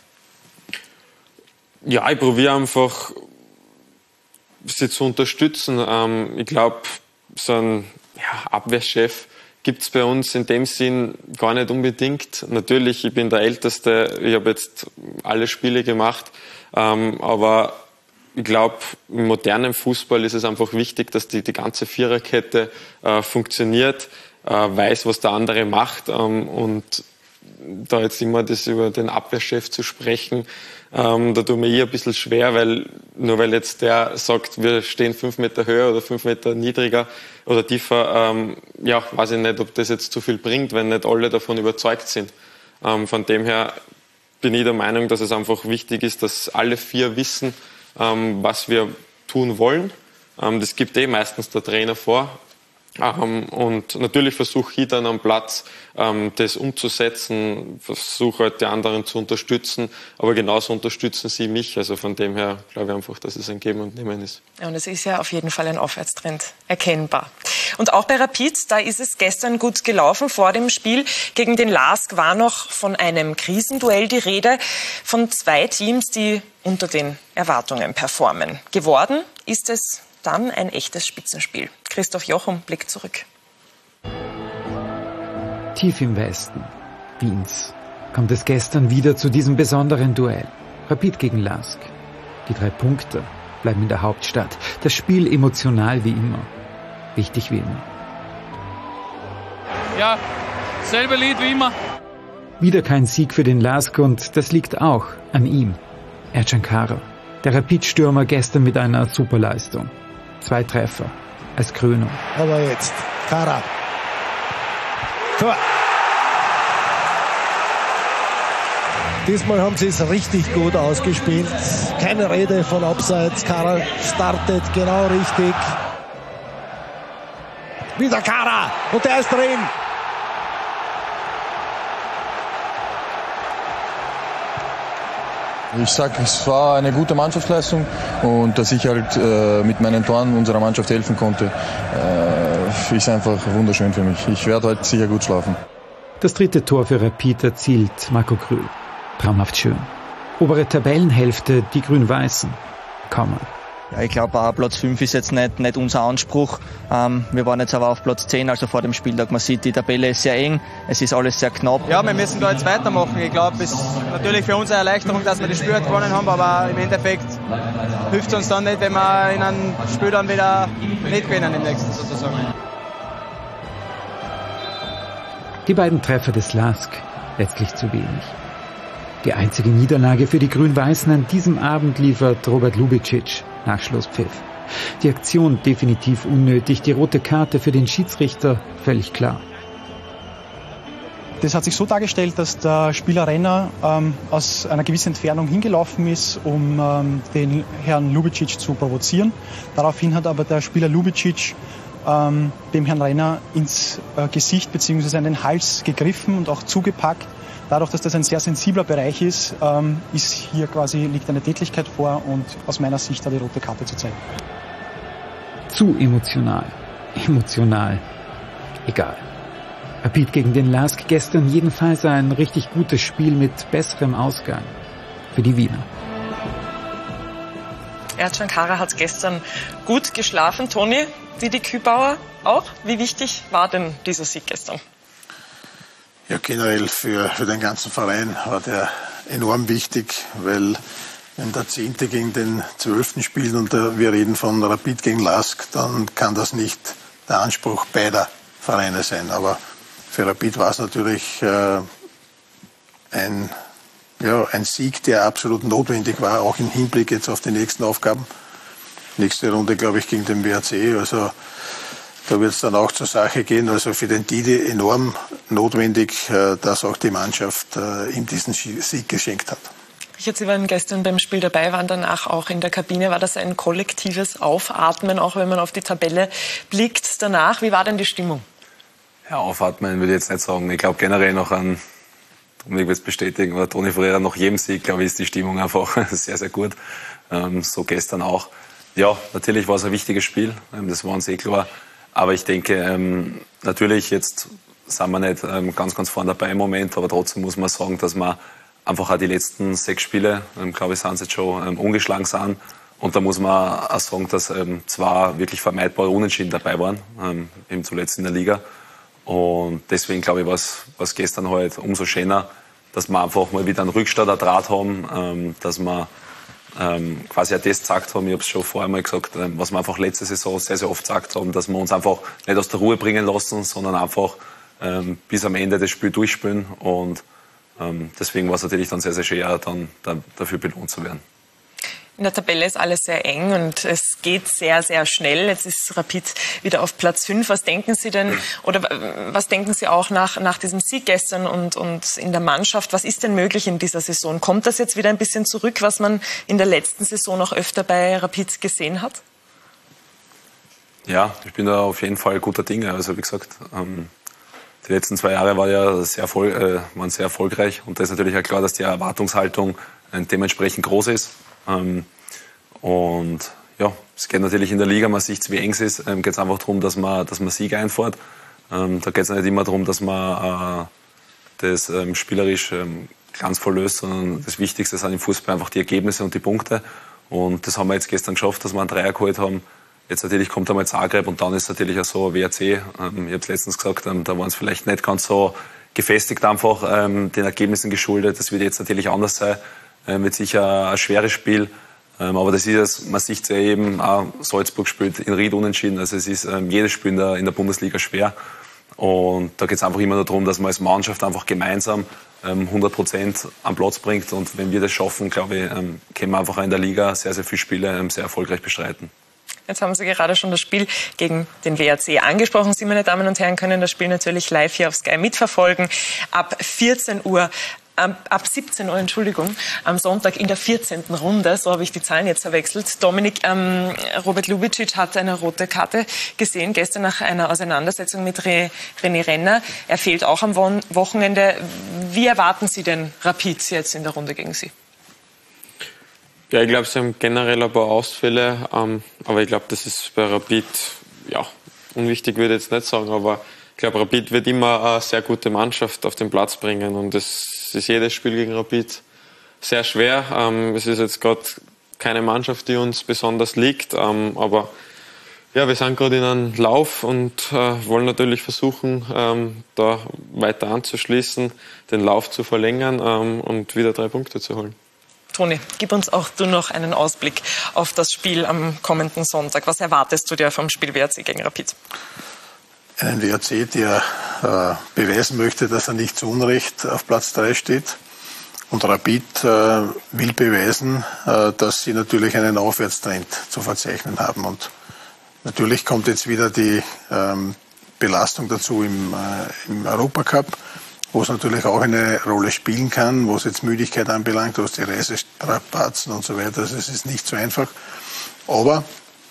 Ja, ich probiere einfach, sie zu unterstützen. Ich glaube, so ein Abwehrchef gibt es bei uns in dem Sinn gar nicht unbedingt. Natürlich, ich bin der Älteste, ich habe jetzt alle Spiele gemacht, aber ich glaube, im modernen Fußball ist es einfach wichtig, dass die ganze Viererkette funktioniert, weiß, was der andere macht und da jetzt immer das über den Abwehrchef zu sprechen, da tut mir ein bisschen schwer, weil jetzt der sagt, wir stehen 5 Meter höher oder 5 Meter niedriger oder tiefer, weiß ich nicht, ob das jetzt zu viel bringt, wenn nicht alle davon überzeugt sind. Von dem her bin ich der Meinung, dass es einfach wichtig ist, dass alle 4 wissen, was wir tun wollen. Das gibt meistens der Trainer vor. Und natürlich versuche ich dann am Platz das umzusetzen, versuche halt die anderen zu unterstützen, aber genauso unterstützen sie mich. Also von dem her glaube ich einfach, dass es ein Geben und Nehmen ist. Ja, und es ist ja auf jeden Fall ein Aufwärtstrend erkennbar. Und auch bei Rapid, da ist es gestern gut gelaufen. Vor dem Spiel gegen den LASK war noch von einem Krisenduell die Rede, von 2 Teams, die unter den Erwartungen performen. Geworden ist es dann ein echtes Spitzenspiel. Christoph Jochum blickt zurück. Tief im Westen Wiens kommt es gestern wieder zu diesem besonderen Duell. Rapid gegen LASK. Die 3 Punkte bleiben in der Hauptstadt. Das Spiel emotional wie immer. Wichtig wie immer. Ja, selbe Lied wie immer. Wieder kein Sieg für den LASK und das liegt auch an ihm. Ercan Kara, der Rapid-Stürmer, gestern mit einer Superleistung. 2 Treffer als Krönung. Aber jetzt Kara. Tor. Diesmal haben sie es richtig gut ausgespielt. Keine Rede von Abseits. Kara startet genau richtig. Wieder Kara und der ist drin. Ich sage, es war eine gute Mannschaftsleistung und dass ich halt mit meinen Toren unserer Mannschaft helfen konnte, ist einfach wunderschön für mich. Ich werde heute sicher gut schlafen. Das 3. Tor für Rapid erzielt Marco Krühl. Traumhaft schön. Obere Tabellenhälfte, die Grün-Weißen. Kommen. Ja, ich glaube, Platz 5 ist jetzt nicht unser Anspruch. Wir waren jetzt aber auf Platz 10, also vor dem Spieltag. Man sieht, die Tabelle ist sehr eng, es ist alles sehr knapp. Ja, wir müssen da jetzt weitermachen. Ich glaube, es ist natürlich für uns eine Erleichterung, dass wir das Spiel gewonnen haben, aber im Endeffekt hilft es uns dann nicht, wenn wir in einem Spiel dann wieder nicht gewinnen im nächsten sozusagen. Die beiden Treffer des LASK, letztlich zu wenig. Die einzige Niederlage für die Grün-Weißen an diesem Abend liefert Robert Lubicic. Nachschlusspfiff. Die Aktion definitiv unnötig, die rote Karte für den Schiedsrichter völlig klar. Das hat sich so dargestellt, dass der Spieler Renner aus einer gewissen Entfernung hingelaufen ist, um den Herrn Lubicic zu provozieren. Daraufhin hat aber der Spieler Lubicic dem Herrn Renner ins Gesicht bzw. an den Hals gegriffen und auch zugepackt. Dadurch, dass das ein sehr sensibler Bereich ist, liegt eine Tätlichkeit vor und aus meiner Sicht da die rote Karte zu zeigen. Zu emotional. Emotional. Egal. Rapid gegen den LASK gestern jedenfalls ein richtig gutes Spiel mit besserem Ausgang. Für die Wiener. Ercan Kara hat gestern gut geschlafen. Toni, Didi Kübauer auch. Wie wichtig war denn dieser Sieg gestern? Ja, generell für den ganzen Verein war der enorm wichtig, weil wenn der 10. gegen den 12. spielt und wir reden von Rapid gegen LASK, dann kann das nicht der Anspruch beider Vereine sein. Aber für Rapid war es natürlich ein Sieg, der absolut notwendig war, auch im Hinblick jetzt auf die nächsten Aufgaben. Nächste Runde, glaube ich, gegen den WRC. Also da wird es dann auch zur Sache gehen. Also für den Didi enorm notwendig, dass auch die Mannschaft ihm diesen Sieg geschenkt hat. Richard, Sie waren gestern beim Spiel dabei, waren danach auch in der Kabine. War das ein kollektives Aufatmen, auch wenn man auf die Tabelle blickt danach? Wie war denn die Stimmung? Ja, aufatmen würde ich jetzt nicht sagen. Ich glaube generell noch an, Dominik wird es bestätigen, oder Toni Ferreira, nach jedem Sieg, glaube ich, ist die Stimmung einfach sehr, sehr gut. So gestern auch. Ja, natürlich war es ein wichtiges Spiel, das war uns eh klar. Aber ich denke, natürlich, jetzt sind wir nicht ganz vorne dabei im Moment, aber trotzdem muss man sagen, dass wir einfach auch die letzten 6 Spiele, glaube ich, sind sie jetzt schon ungeschlagen sind. Und da muss man auch sagen, dass 2 wirklich vermeidbare Unentschieden dabei waren, eben zuletzt in der Liga. Und deswegen, glaube ich, war es gestern halt umso schöner, dass wir einfach mal wieder einen Rückstand ertragen haben, dass wir quasi auch das gesagt haben, ich habe es schon vorher mal gesagt, was wir einfach letzte Saison sehr, sehr oft gesagt haben, dass wir uns einfach nicht aus der Ruhe bringen lassen, sondern einfach bis am Ende das Spiel durchspielen. Und deswegen war es natürlich dann sehr, sehr schwer, dann dafür belohnt zu werden. In der Tabelle ist alles sehr eng und es geht sehr, sehr schnell. Jetzt ist Rapid wieder auf Platz 5. Was denken Sie denn, oder was denken Sie auch nach diesem Sieg gestern und in der Mannschaft? Was ist denn möglich in dieser Saison? Kommt das jetzt wieder ein bisschen zurück, was man in der letzten Saison noch öfter bei Rapid gesehen hat? Ja, ich bin da auf jeden Fall guter Dinge. Also wie gesagt, die letzten 2 Jahre waren sehr erfolgreich. Und da ist natürlich auch klar, dass die Erwartungshaltung dementsprechend groß ist. Und ja, es geht natürlich in der Liga, man sieht, wie eng es ist, geht es einfach darum, dass man Siege einfährt. Da geht es nicht immer darum, dass man das spielerisch glanzvoll löst, sondern das Wichtigste sind im Fußball einfach die Ergebnisse und die Punkte. Und das haben wir jetzt gestern geschafft, dass wir einen Dreier geholt haben. Jetzt natürlich kommt einmal Zagreb und dann ist natürlich auch so WRC. Ich habe es letztens gesagt, da waren es vielleicht nicht ganz so gefestigt einfach den Ergebnissen geschuldet. Das wird jetzt natürlich anders sein. Wird sicher ein schweres Spiel. Aber das ist es, man sieht es ja eben, auch Salzburg spielt in Ried unentschieden. Also es ist jedes Spiel in der Bundesliga schwer. Und da geht es einfach immer nur darum, dass man als Mannschaft einfach gemeinsam 100% am Platz bringt. Und wenn wir das schaffen, glaube ich, können wir einfach auch in der Liga sehr, sehr viele Spiele sehr erfolgreich bestreiten. Jetzt haben Sie gerade schon das Spiel gegen den WRC angesprochen. Sie, meine Damen und Herren, können das Spiel natürlich live hier auf Sky mitverfolgen. Ab 14 Uhr. Ab 17 Uhr, Entschuldigung, am Sonntag in der 14. Runde, so habe ich die Zahlen jetzt verwechselt. Dominik, Robert Lubicic hat eine rote Karte gesehen, gestern nach einer Auseinandersetzung mit René Renner. Er fehlt auch am Wochenende. Wie erwarten Sie denn Rapid jetzt in der Runde gegen Sie? Ja, ich glaube, sie haben generell ein paar Ausfälle, aber ich glaube, das ist bei Rapid, ja, unwichtig würde ich jetzt nicht sagen, aber ich glaube, Rapid wird immer eine sehr gute Mannschaft auf den Platz bringen und es ist jedes Spiel gegen Rapid sehr schwer. Es ist jetzt gerade keine Mannschaft, die uns besonders liegt, aber ja, wir sind gerade in einem Lauf und wollen natürlich versuchen, da weiter anzuschließen, den Lauf zu verlängern und wieder 3 Punkte zu holen. Toni, gib uns auch du noch einen Ausblick auf das Spiel am kommenden Sonntag. Was erwartest du dir vom Spiel WRC gegen Rapid? Einen WRC, der beweisen möchte, dass er nicht zu Unrecht auf Platz 3 steht. Und Rapid will beweisen, dass sie natürlich einen Aufwärtstrend zu verzeichnen haben. Und natürlich kommt jetzt wieder die Belastung dazu im Europacup, wo es natürlich auch eine Rolle spielen kann, was jetzt Müdigkeit anbelangt, was die Reisestrapazen und so weiter. Also es ist nicht so einfach. Aber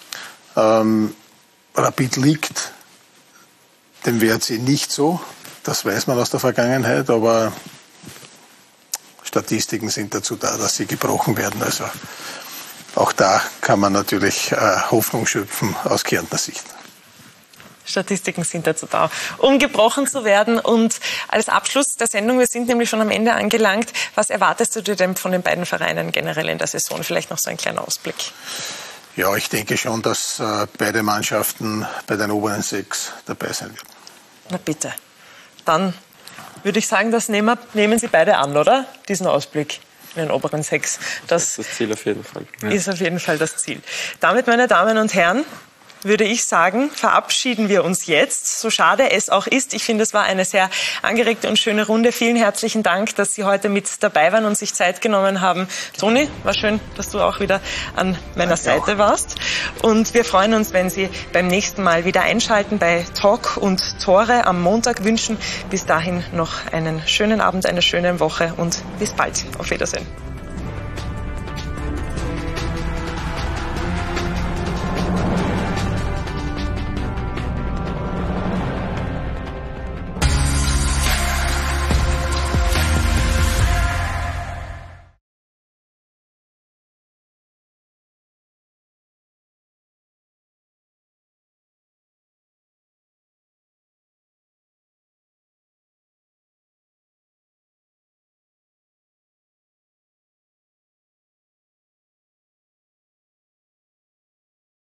Rapid liegt dem WRC nicht so. Das weiß man aus der Vergangenheit, aber Statistiken sind dazu da, dass sie gebrochen werden. Also auch da kann man natürlich Hoffnung schöpfen aus Kärntner Sicht. Statistiken sind dazu da, um gebrochen zu werden. Und als Abschluss der Sendung, wir sind nämlich schon am Ende angelangt, was erwartest du dir denn von den beiden Vereinen generell in der Saison? Vielleicht noch so ein kleiner Ausblick. Ja, ich denke schon, dass beide Mannschaften bei den oberen 6 dabei sein werden. Na bitte. Dann würde ich sagen, das nehmen Sie beide an, oder? Diesen Ausblick in den oberen 6. Das ist das Ziel auf jeden Fall. Ja. Ist auf jeden Fall das Ziel. Damit, meine Damen und Herren, würde ich sagen, verabschieden wir uns jetzt, so schade es auch ist. Ich finde, es war eine sehr angeregte und schöne Runde. Vielen herzlichen Dank, dass Sie heute mit dabei waren und sich Zeit genommen haben. Toni, war schön, dass du auch wieder an meiner Seite warst. Und wir freuen uns, wenn Sie beim nächsten Mal wieder einschalten bei Talk und Tore am Montag. Wünschen bis dahin noch einen schönen Abend, eine schöne Woche und bis bald. Auf Wiedersehen.